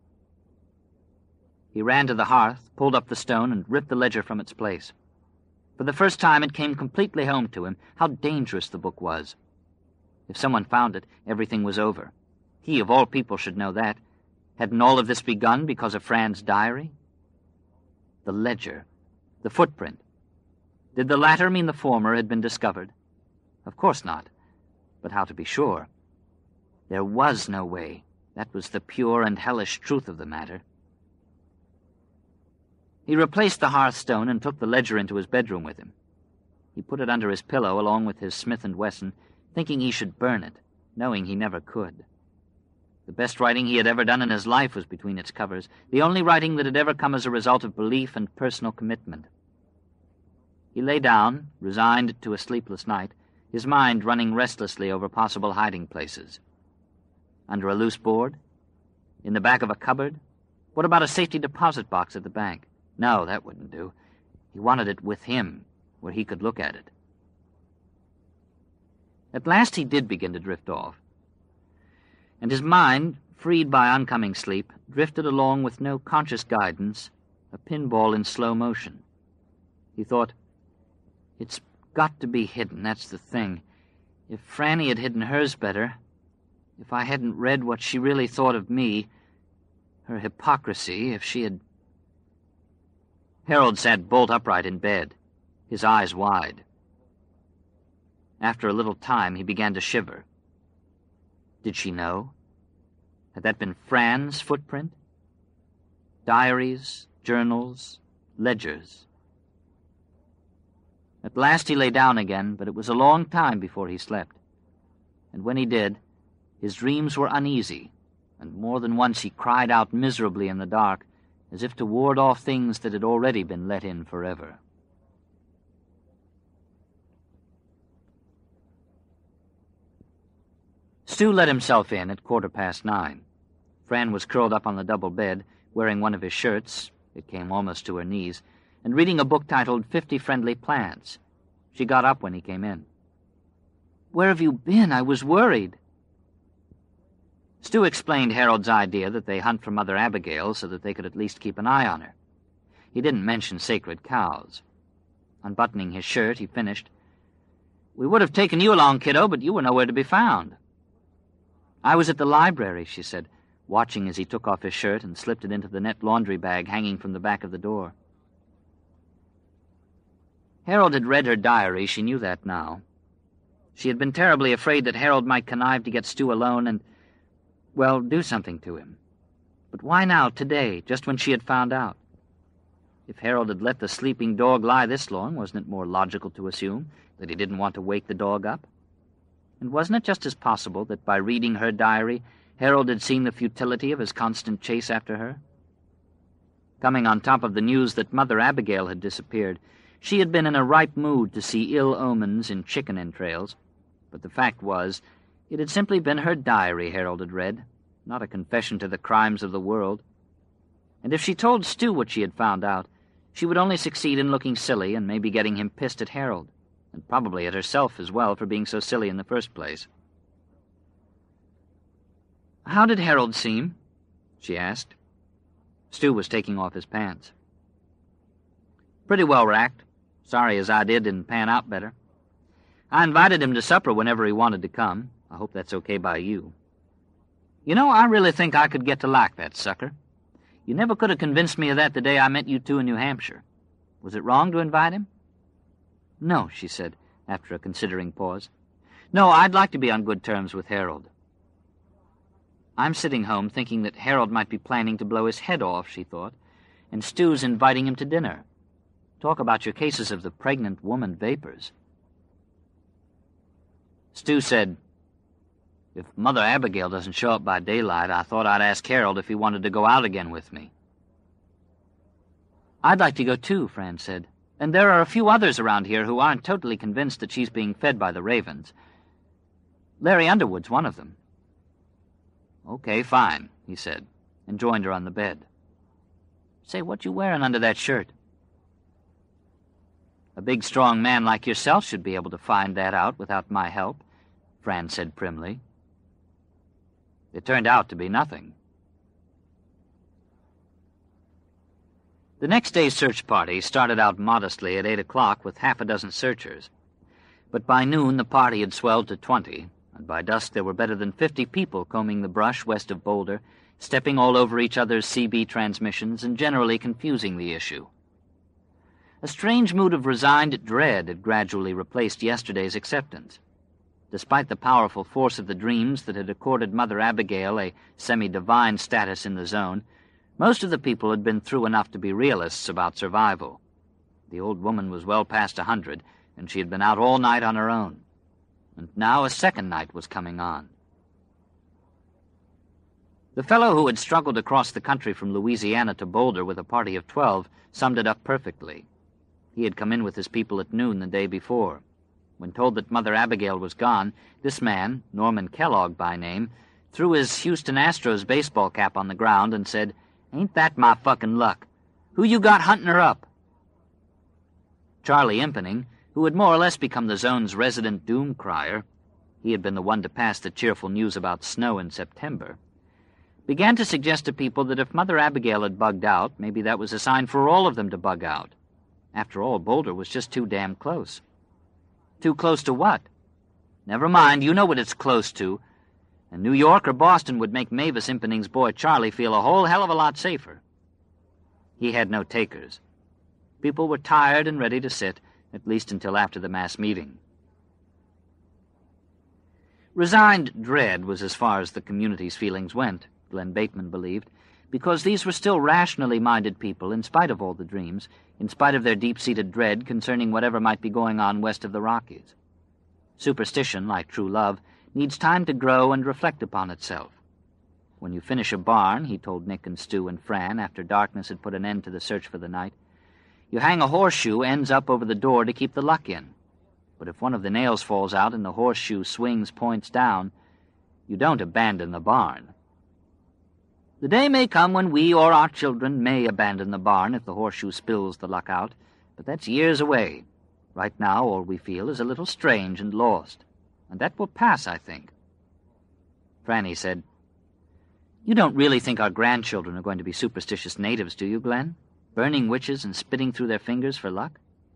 He ran to the hearth, pulled up the stone, and ripped the ledger from its place. For the first time it came completely home to him how dangerous the book was. If someone found it, everything was over. He, of all people, should know that. Hadn't all of this begun because of Fran's diary? The ledger. The footprint. Did the latter mean the former had been discovered? Of course not. But how to be sure? There was no way. That was the pure and hellish truth of the matter. He replaced the hearthstone and took the ledger into his bedroom with him. He put it under his pillow along with his Smith and Wesson, thinking he should burn it, knowing he never could. The best writing he had ever done in his life was between its covers, the only writing that had ever come as a result of belief and personal commitment. He lay down, resigned to a sleepless night, his mind running restlessly over possible hiding places. Under a loose board? In the back of a cupboard? What about a safety deposit box at the bank? No, that wouldn't do. He wanted it with him, where he could look at it. At last he did begin to drift off, and his mind, freed by oncoming sleep, drifted along with no conscious guidance, a pinball in slow motion. He thought, it's got to be hidden, that's the thing. If Franny had hidden hers better, if I hadn't read what she really thought of me, her hypocrisy, if she had... Harold sat bolt upright in bed, his eyes wide. After a little time, he began to shiver. Did she know? Had that been Fran's footprint? Diaries, journals, ledgers. At last he lay down again, but it was a long time before he slept. And when he did, his dreams were uneasy, and more than once he cried out miserably in the dark, as if to ward off things that had already been let in forever. Stu let himself in at quarter past nine. Fran was curled up on the double bed, wearing one of his shirts, it came almost to her knees, and reading a book titled Fifty Friendly Plants. She got up when he came in. "Where have you been? I was worried." Stu explained Harold's idea that they hunt for Mother Abigail so that they could at least keep an eye on her. He didn't mention sacred cows. Unbuttoning his shirt, he finished, "We would have taken you along, kiddo, but you were nowhere to be found." "I was at the library," she said, watching as he took off his shirt and slipped it into the net laundry bag hanging from the back of the door. Harold had read her diary. She knew that now. She had been terribly afraid that Harold might connive to get Stu alone and, well, do something to him. But why now, today, just when she had found out? If Harold had let the sleeping dog lie this long, wasn't it more logical to assume that he didn't want to wake the dog up? And wasn't it just as possible that by reading her diary, Harold had seen the futility of his constant chase after her? Coming on top of the news that Mother Abigail had disappeared, she had been in a ripe mood to see ill omens in chicken entrails. But the fact was, it had simply been her diary Harold had read, not a confession to the crimes of the world. And if she told Stu what she had found out, she would only succeed in looking silly and maybe getting him pissed at Harold, and probably at herself as well for being so silly in the first place. "How did Harold seem?" she asked. Stu was taking off his pants. "Pretty well racked. Sorry his idea didn't pan out better. I invited him to supper whenever he wanted to come. I hope that's okay by you. You know, I really think I could get to like that sucker. You never could have convinced me of that the day I met you two in New Hampshire. Was it wrong to invite him?" "No," she said, after a considering pause. "No, I'd like to be on good terms with Harold." "I'm sitting home thinking that Harold might be planning to blow his head off," she thought, "and Stu's inviting him to dinner. Talk about your cases of the pregnant woman vapors." Stu said, "If Mother Abigail doesn't show up by daylight, I thought I'd ask Harold if he wanted to go out again with me." "I'd like to go too," Fran said. "And there are a few others around here who aren't totally convinced that she's being fed by the ravens. Larry Underwood's one of them." "Okay, fine," he said, and joined her on the bed. "Say, what you wearing under that shirt?" "A big, strong man like yourself should be able to find that out without my help," Fran said primly. It turned out to be nothing. The next day's search party started out modestly at eight o'clock with half a dozen searchers. But by noon the party had swelled to twenty, and by dusk there were better than fifty people combing the brush west of Boulder, stepping all over each other's C B transmissions and generally confusing the issue. A strange mood of resigned dread had gradually replaced yesterday's acceptance. Despite the powerful force of the dreams that had accorded Mother Abigail a semi-divine status in the zone, most of the people had been through enough to be realists about survival. The old woman was well past a hundred, and she had been out all night on her own. And now a second night was coming on. The fellow who had struggled across the country from Louisiana to Boulder with a party of twelve summed it up perfectly. He had come in with his people at noon the day before. When told that Mother Abigail was gone, this man, Norman Kellogg by name, threw his Houston Astros baseball cap on the ground and said, "Ain't that my fucking luck? Who you got hunting her up?" Charlie Impening, who had more or less become the zone's resident doom crier, he had been the one to pass the cheerful news about snow in September, began to suggest to people that if Mother Abigail had bugged out, maybe that was a sign for all of them to bug out. After all, Boulder was just too damn close. Too close to what? Never mind, you know what it's close to. And New York or Boston would make Mavis Impening's boy Charlie feel a whole hell of a lot safer. He had no takers. People were tired and ready to sit, at least until after the mass meeting. Resigned dread was as far as the community's feelings went, Glenn Bateman believed, because these were still rationally minded people in spite of all the dreams, in spite of their deep-seated dread concerning whatever might be going on west of the Rockies. Superstition, like true love, needs time to grow and reflect upon itself. When you finish a barn, he told Nick and Stu and Fran after darkness had put an end to the search for the night, you hang a horseshoe ends up over the door to keep the luck in. But if one of the nails falls out and the horseshoe swings points down, you don't abandon the barn. The day may come when we or our children may abandon the barn if the horseshoe spills the luck out, but that's years away. Right now, all we feel is a little strange and lost, and that will pass, I think. Franny said, "You don't really think our grandchildren are going to be superstitious natives, do you, Glenn? Burning witches and spitting through their fingers for luck?"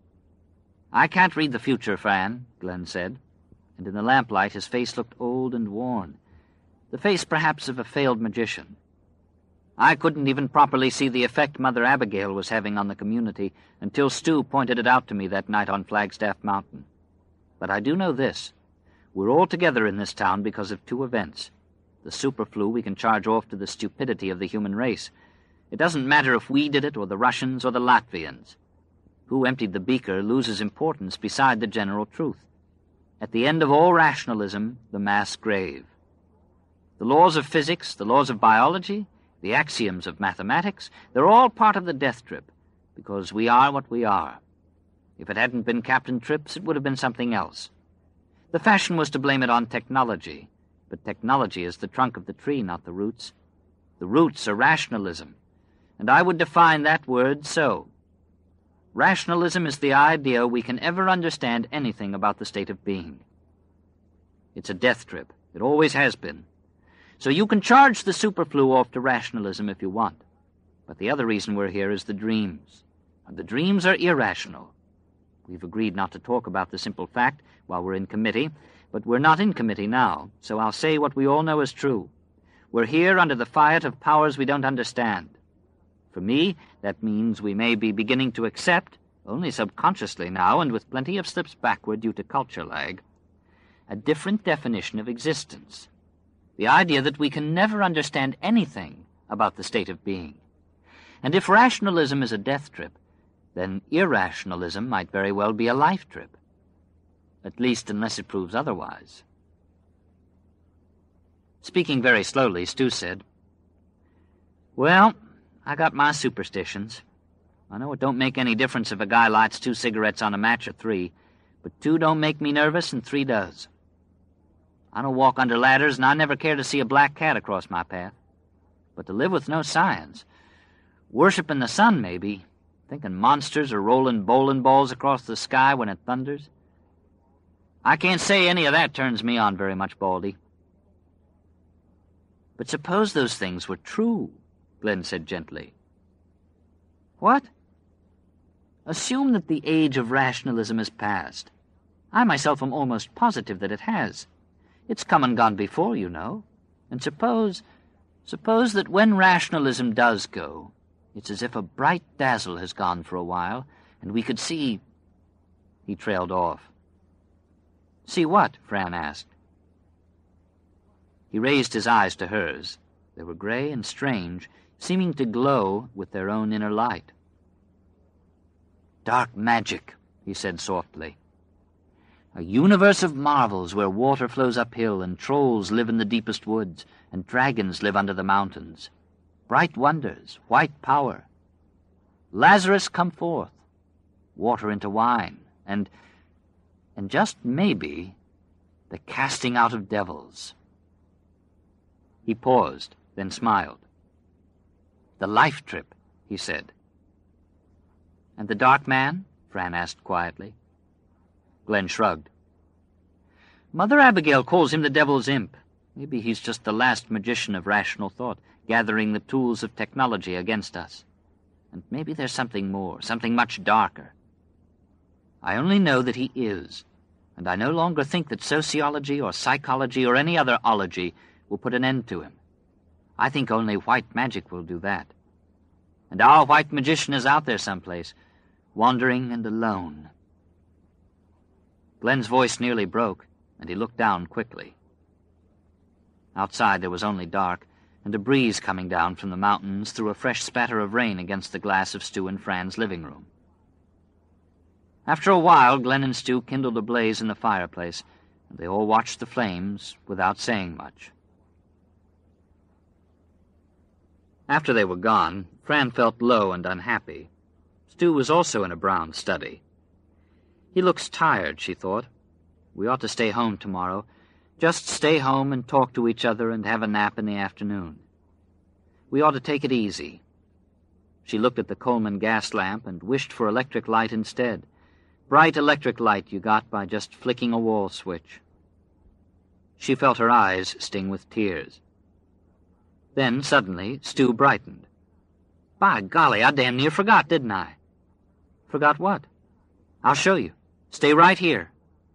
"I can't read the future, Fran," Glenn said, and in the lamplight his face looked old and worn, the face perhaps of a failed magician. "I couldn't even properly see the effect Mother Abigail was having on the community until Stu pointed it out to me that night on Flagstaff Mountain. But I do know this. We're all together in this town because of two events. The superflu we can charge off to the stupidity of the human race. It doesn't matter if we did it or the Russians or the Latvians. Who emptied the beaker loses importance beside the general truth. At the end of all rationalism, the mass grave. The laws of physics, the laws of biology, the axioms of mathematics, they're all part of the death trip, because we are what we are. If it hadn't been Captain Trips, it would have been something else. The fashion was to blame it on technology, but technology is the trunk of the tree, not the roots. The roots are rationalism, and I would define that word so. Rationalism is the idea we can ever understand anything about the state of being. It's a death trip. It always has been. So you can charge the superflu off to rationalism if you want. But the other reason we're here is the dreams. And the dreams are irrational. We've agreed not to talk about the simple fact while we're in committee, but we're not in committee now, so I'll say what we all know is true. We're here under the fiat of powers we don't understand. For me, that means we may be beginning to accept, only subconsciously now and with plenty of slips backward due to culture lag, a different definition of existence. The idea that we can never understand anything about the state of being. And if rationalism is a death trip, then irrationalism might very well be a life trip. At least unless it proves otherwise. Speaking very slowly, Stu said, "Well, I got my superstitions. I know it don't make any difference if a guy lights two cigarettes on a match or three, but two don't make me nervous and three does. I don't walk under ladders, and I never care to see a black cat across my path. But to live with no science, worshiping the sun maybe, thinking monsters are rolling bowling balls across the sky when it thunders, I can't say any of that turns me on very much, Baldy." "But suppose those things were true," Glenn said gently. "What?" "Assume that the age of rationalism has passed. I myself am almost positive that it has. It's come and gone before, you know. And suppose, suppose that when rationalism does go, it's as if a bright dazzle has gone for a while, and we could see—" He trailed off. "See what?" Fran asked. He raised his eyes to hers. They were gray and strange, seeming to glow with their own inner light. "Dark magic," he said softly. A universe of marvels where water flows uphill and trolls live in the deepest woods and dragons live under the mountains. Bright wonders, white power. Lazarus come forth, water into wine, and, and just maybe, the casting out of devils. He paused, then smiled. The life trip, he said. And the dark man? Fran asked quietly. Glenn shrugged. Mother Abigail calls him the devil's imp. Maybe he's just the last magician of rational thought, gathering the tools of technology against us. And maybe there's something more, something much darker. I only know that he is, and I no longer think that sociology or psychology or any other ology will put an end to him. I think only white magic will do that. And our white magician is out there someplace, wandering and alone. Glenn's voice nearly broke, and he looked down quickly. Outside there was only dark, and a breeze coming down from the mountains threw a fresh spatter of rain against the glass of Stu and Fran's living room. After a while, Glenn and Stu kindled a blaze in the fireplace, and they all watched the flames without saying much. After they were gone, Fran felt low and unhappy. Stu was also in a brown study. He looks tired, she thought. We ought to stay home tomorrow. Just stay home and talk to each other and have a nap in the afternoon. We ought to take it easy. She looked at the Coleman gas lamp and wished for electric light instead. Bright electric light you got by just flicking a wall switch. She felt her eyes sting with tears. Then, suddenly, Stu brightened. By golly, I damn near forgot, didn't I? Forgot what? I'll show you. Stay right here.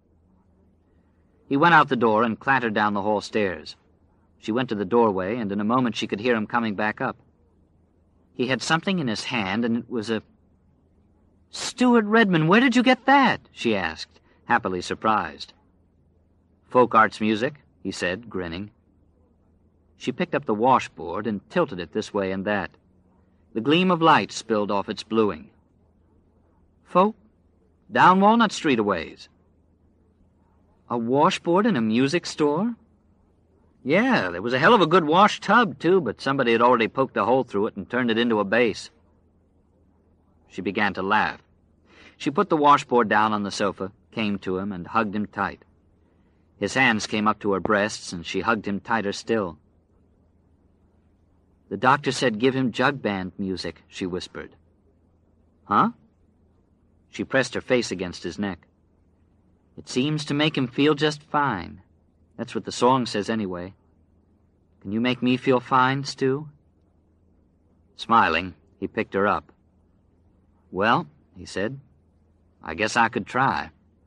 He went out the door and clattered down the hall stairs. She went to the doorway, and in a moment she could hear him coming back up. He had something in his hand, and it was a... Stuart Redman, where did you get that? She asked, happily surprised. Folk arts music, he said, grinning. She picked up the washboard and tilted it this way and that. The gleam of light spilled off its bluing. Folk? Down Walnut Street a ways. A washboard in a music store? Yeah, there was a hell of a good wash tub, too, but somebody had already poked a hole through it and turned it into a bass. She began to laugh. She put the washboard down on the sofa, came to him, and hugged him tight. His hands came up to her breasts, and she hugged him tighter still. The doctor said give him jug band music, she whispered. Huh? She pressed her face against his neck. It seems to make him feel just fine. That's what the song says anyway. Can you make me feel fine, Stu? Smiling, he picked her up. Well, he said, I guess I could try.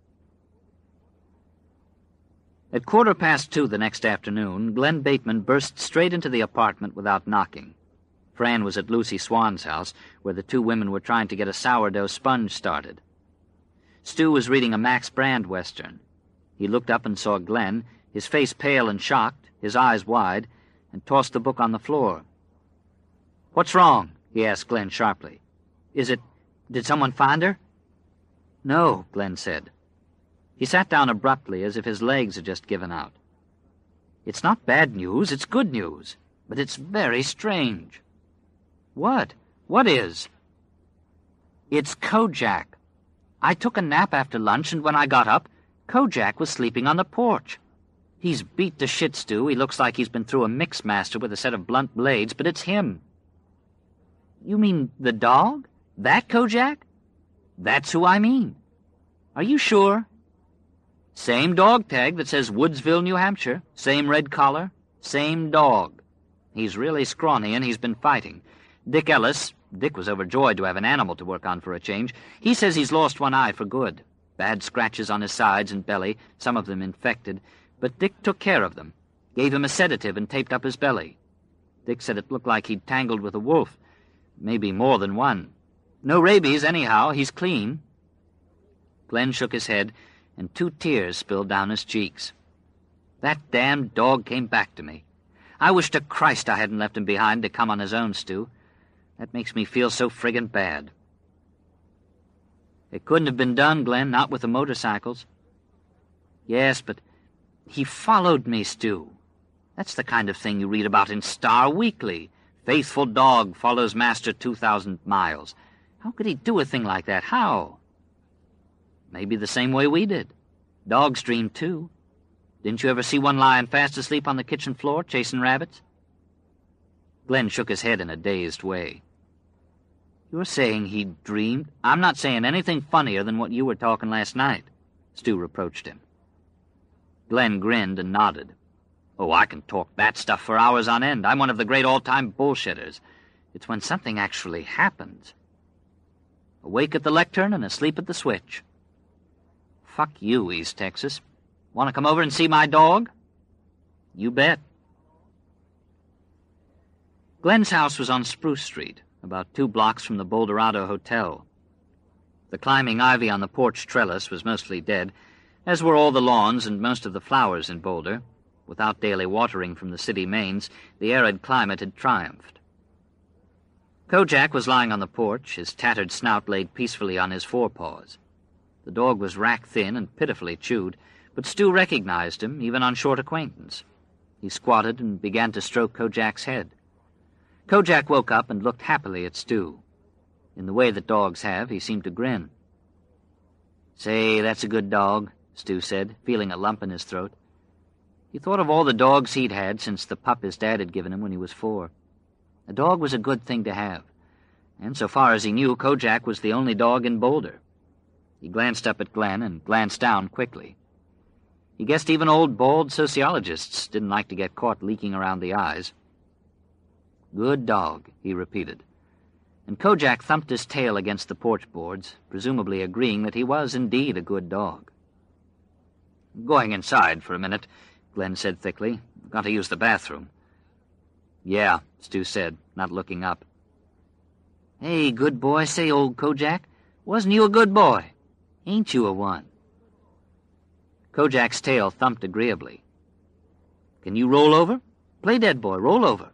At quarter past two the next afternoon, Glenn Bateman burst straight into the apartment without knocking. Fran was at Lucy Swan's house, where the two women were trying to get a sourdough sponge started. Stu was reading a Max Brand Western. He looked up and saw Glenn, his face pale and shocked, his eyes wide, and tossed the book on the floor. What's wrong? He asked Glenn sharply. Is it... did someone find her? No, Glenn said. He sat down abruptly, as if his legs had just given out. It's not bad news, it's good news, but it's very strange. What? What is? It's Kojak. I took a nap after lunch, and when I got up, Kojak was sleeping on the porch. He's beat to shit, Stu. He looks like he's been through a mixmaster with a set of blunt blades, but it's him. You mean the dog? That Kojak? That's who I mean. Are you sure? Same dog tag that says Woodsville, New Hampshire. Same red collar. Same dog. He's really scrawny, and he's been fighting. Dick Ellis, Dick was overjoyed to have an animal to work on for a change. He says he's lost one eye for good. Bad scratches on his sides and belly, some of them infected, but Dick took care of them, gave him a sedative and taped up his belly. Dick said it looked like he'd tangled with a wolf, maybe more than one. No rabies, anyhow. He's clean. Glenn shook his head, and two tears spilled down his cheeks. That damned dog came back to me. I wish to Christ I hadn't left him behind to come on his own, Stu. That makes me feel so friggin' bad. It couldn't have been done, Glenn, not with the motorcycles. Yes, but he followed me, Stu. That's the kind of thing you read about in Star Weekly. Faithful dog follows master two thousand miles. How could he do a thing like that? How? Maybe the same way we did. Dogs dream, too. Didn't you ever see one lying fast asleep on the kitchen floor, chasing rabbits? Glenn shook his head in a dazed way. You're saying he dreamed? I'm not saying anything funnier than what you were talking last night, Stu reproached him. Glenn grinned and nodded. Oh, I can talk that stuff for hours on end. I'm one of the great all-time bullshitters. It's when something actually happens. Awake at the lectern and asleep at the switch. Fuck you, East Texas. Want to come over and see my dog? You bet. Glenn's house was on Spruce Street, about two blocks from the Boulderado Hotel. The climbing ivy on the porch trellis was mostly dead, as were all the lawns and most of the flowers in Boulder. Without daily watering from the city mains, the arid climate had triumphed. Kojak was lying on the porch, his tattered snout laid peacefully on his forepaws. The dog was rack-thin and pitifully chewed, but Stu recognized him, even on short acquaintance. He squatted and began to stroke Kojak's head. Kojak woke up and looked happily at Stu. In the way that dogs have, he seemed to grin. Say, that's a good dog, Stu said, feeling a lump in his throat. He thought of all the dogs he'd had since the pup his dad had given him when he was four. A dog was a good thing to have, and so far as he knew, Kojak was the only dog in Boulder. He glanced up at Glenn and glanced down quickly. He guessed even old bald sociologists didn't like to get caught leaking around the eyes. Good dog, he repeated, and Kojak thumped his tail against the porch boards, presumably agreeing that he was indeed a good dog. Going inside for a minute, Glenn said thickly. Got to use the bathroom. Yeah, Stu said, not looking up. Hey, good boy, say, old Kojak, wasn't you a good boy? Ain't you a one? Kojak's tail thumped agreeably. Can you roll over? Play dead boy, roll over.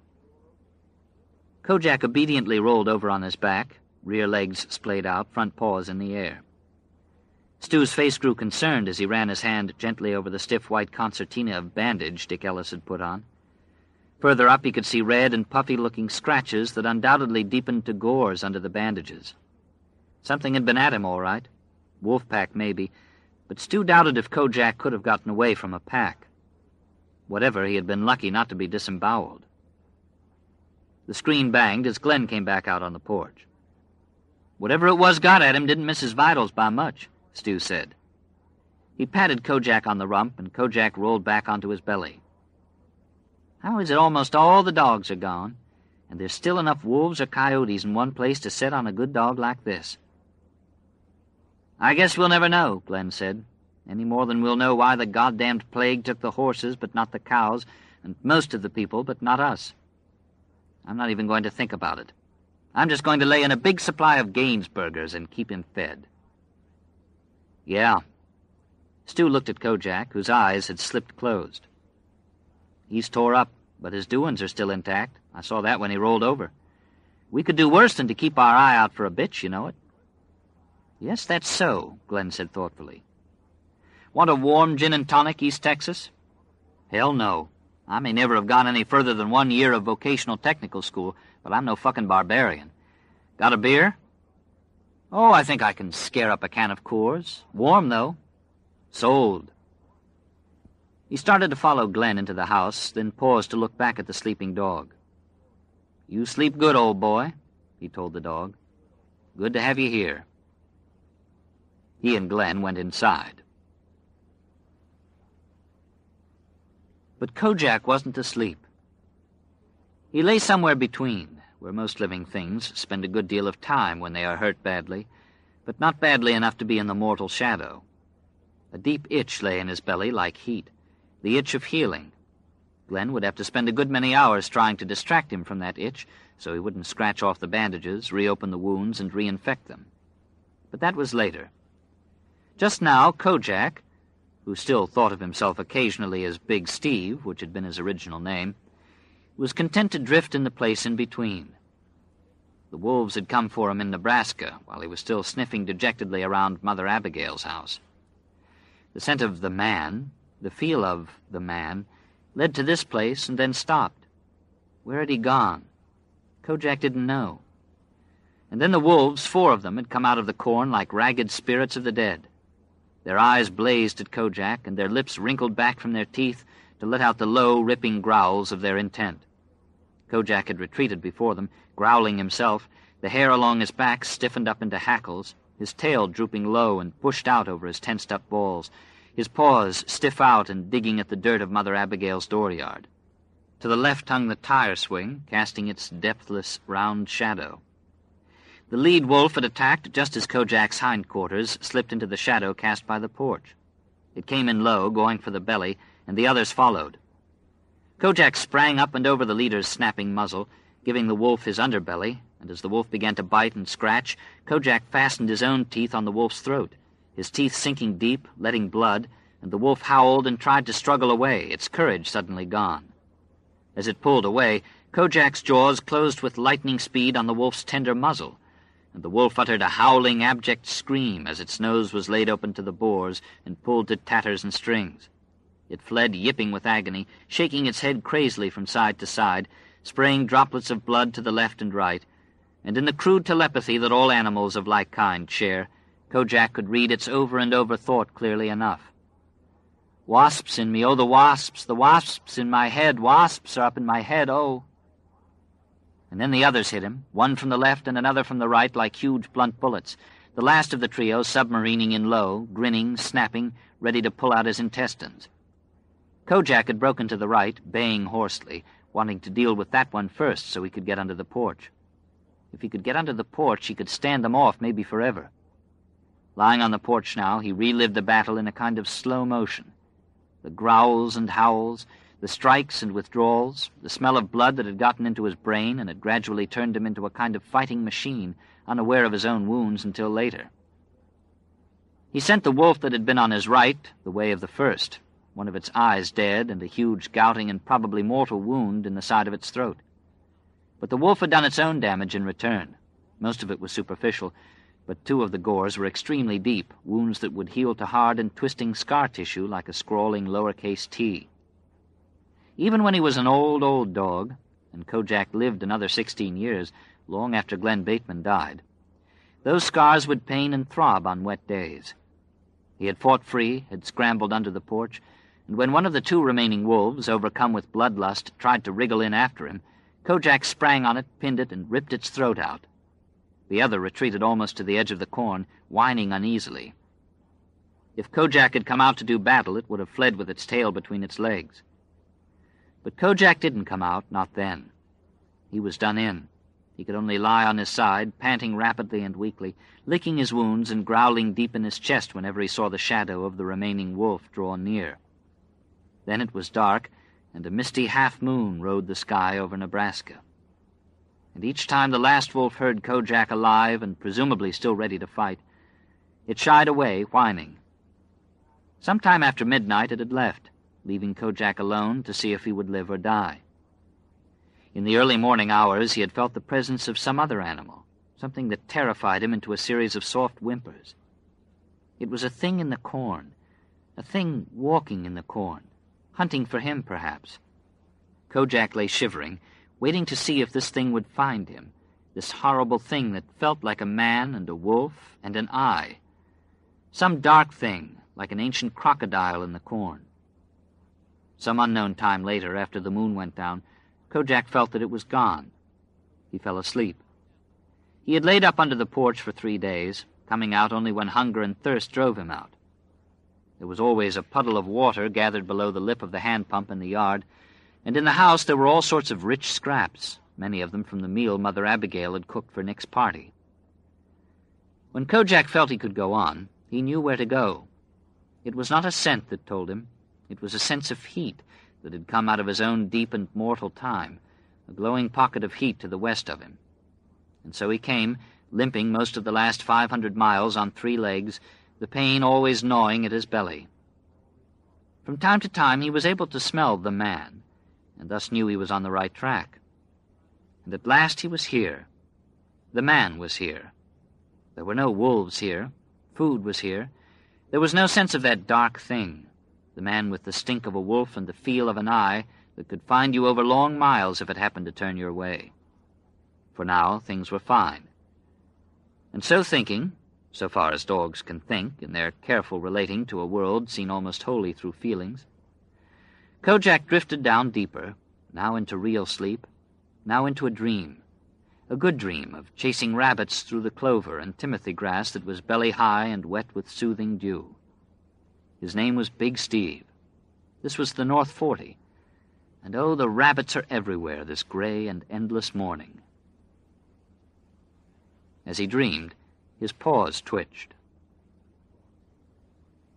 Kojak obediently rolled over on his back, rear legs splayed out, front paws in the air. Stu's face grew concerned as he ran his hand gently over the stiff white concertina of bandage Dick Ellis had put on. Further up he could see red and puffy-looking scratches that undoubtedly deepened to gores under the bandages. Something had been at him, all right. Wolf pack, maybe, but Stu doubted if Kojak could have gotten away from a pack. Whatever, he had been lucky not to be disemboweled. The screen banged as Glenn came back out on the porch. Whatever it was got at him didn't miss his vitals by much, Stu said. He patted Kojak on the rump, and Kojak rolled back onto his belly. How is it almost all the dogs are gone, and there's still enough wolves or coyotes in one place to set on a good dog like this? I guess we'll never know, Glenn said, any more than we'll know why the goddamned plague took the horses but not the cows, and most of the people but not us. I'm not even going to think about it. I'm just going to lay in a big supply of Gaines burgers and keep him fed. Yeah. Stu looked at Kojak, whose eyes had slipped closed. He's tore up, but his doings are still intact. I saw that when he rolled over. We could do worse than to keep our eye out for a bitch, you know it. Yes, that's so, Glenn said thoughtfully. Want a warm gin and tonic, East Texas? Hell no. I may never have gone any further than one year of vocational technical school, but I'm no fucking barbarian. Got a beer? Oh, I think I can scare up a can of Coors. Warm, though. Sold. He started to follow Glenn into the house, then paused to look back at the sleeping dog. You sleep good, old boy, he told the dog. Good to have you here. He and Glenn went inside. But Kojak wasn't asleep. He lay somewhere between, where most living things spend a good deal of time when they are hurt badly, but not badly enough to be in the mortal shadow. A deep itch lay in his belly like heat, the itch of healing. Glenn would have to spend a good many hours trying to distract him from that itch, so he wouldn't scratch off the bandages, reopen the wounds, and reinfect them. But that was later. Just now, Kojak, who still thought of himself occasionally as Big Steve, which had been his original name, was content to drift in the place in between. The wolves had come for him in Nebraska, while he was still sniffing dejectedly around Mother Abigail's house. The scent of the man, the feel of the man, led to this place and then stopped. Where had he gone? Kojak didn't know. And then the wolves, four of them, had come out of the corn like ragged spirits of the dead. Their eyes blazed at Kojak, and their lips wrinkled back from their teeth to let out the low, ripping growls of their intent. Kojak had retreated before them, growling himself, the hair along his back stiffened up into hackles, his tail drooping low and pushed out over his tensed-up balls, his paws stiff out and digging at the dirt of Mother Abigail's dooryard. To the left hung the tire swing, casting its depthless, round shadow. The lead wolf had attacked just as Kojak's hindquarters slipped into the shadow cast by the porch. It came in low, going for the belly, and the others followed. Kojak sprang up and over the leader's snapping muzzle, giving the wolf his underbelly, and as the wolf began to bite and scratch, Kojak fastened his own teeth on the wolf's throat, his teeth sinking deep, letting blood, and the wolf howled and tried to struggle away, its courage suddenly gone. As it pulled away, Kojak's jaws closed with lightning speed on the wolf's tender muzzle, and the wolf uttered a howling, abject scream as its nose was laid open to the bores and pulled to tatters and strings. It fled, yipping with agony, shaking its head crazily from side to side, spraying droplets of blood to the left and right, and in the crude telepathy that all animals of like kind share, Kojak could read its over-and-over thought clearly enough. Wasps in me, oh, the wasps, the wasps in my head, wasps are up in my head, oh. And then the others hit him, one from the left and another from the right like huge blunt bullets, the last of the trio submarining in low, grinning, snapping, ready to pull out his intestines. Kojak had broken to the right, baying hoarsely, wanting to deal with that one first so he could get under the porch. If he could get under the porch, he could stand them off maybe forever. Lying on the porch now, he relived the battle in a kind of slow motion. The growls and howls, the strikes and withdrawals, the smell of blood that had gotten into his brain and had gradually turned him into a kind of fighting machine, unaware of his own wounds until later. He sent the wolf that had been on his right the way of the first, one of its eyes dead and a huge gouting and probably mortal wound in the side of its throat. But the wolf had done its own damage in return. Most of it was superficial, but two of the gores were extremely deep, wounds that would heal to hard and twisting scar tissue like a scrawling lowercase t. Even when he was an old, old dog, and Kojak lived another sixteen years, long after Glenn Bateman died, those scars would pain and throb on wet days. He had fought free, had scrambled under the porch, and when one of the two remaining wolves, overcome with bloodlust, tried to wriggle in after him, Kojak sprang on it, pinned it, and ripped its throat out. The other retreated almost to the edge of the corn, whining uneasily. If Kojak had come out to do battle, it would have fled with its tail between its legs. But Kojak didn't come out, not then. He was done in. He could only lie on his side, panting rapidly and weakly, licking his wounds and growling deep in his chest whenever he saw the shadow of the remaining wolf draw near. Then it was dark, and a misty half-moon rode the sky over Nebraska. And each time the last wolf heard Kojak alive and presumably still ready to fight, it shied away, whining. Sometime after midnight it had left, leaving Kojak alone to see if he would live or die. In the early morning hours he had felt the presence of some other animal, something that terrified him into a series of soft whimpers. It was a thing in the corn, a thing walking in the corn, hunting for him, perhaps. Kojak lay shivering, waiting to see if this thing would find him, this horrible thing that felt like a man and a wolf and an eye, some dark thing like an ancient crocodile in the corn. Some unknown time later, after the moon went down, Kojak felt that it was gone. He fell asleep. He had laid up under the porch for three days, coming out only when hunger and thirst drove him out. There was always a puddle of water gathered below the lip of the hand pump in the yard, and in the house there were all sorts of rich scraps, many of them from the meal Mother Abigail had cooked for Nick's party. When Kojak felt he could go on, he knew where to go. It was not a scent that told him. It was a sense of heat that had come out of his own deep and mortal time, a glowing pocket of heat to the west of him. And so he came, limping most of the last five hundred miles on three legs, the pain always gnawing at his belly. From time to time he was able to smell the man, and thus knew he was on the right track. And at last he was here. The man was here. There were no wolves here. Food was here. There was no sense of that dark thing, the man with the stink of a wolf and the feel of an eye that could find you over long miles if it happened to turn your way. For now, things were fine. And so thinking, so far as dogs can think in their careful relating to a world seen almost wholly through feelings, Kojak drifted down deeper, now into real sleep, now into a dream, a good dream of chasing rabbits through the clover and timothy grass that was belly-high and wet with soothing dew. His name was Big Steve. This was the North Forty, and oh, the rabbits are everywhere this gray and endless morning. As he dreamed, his paws twitched.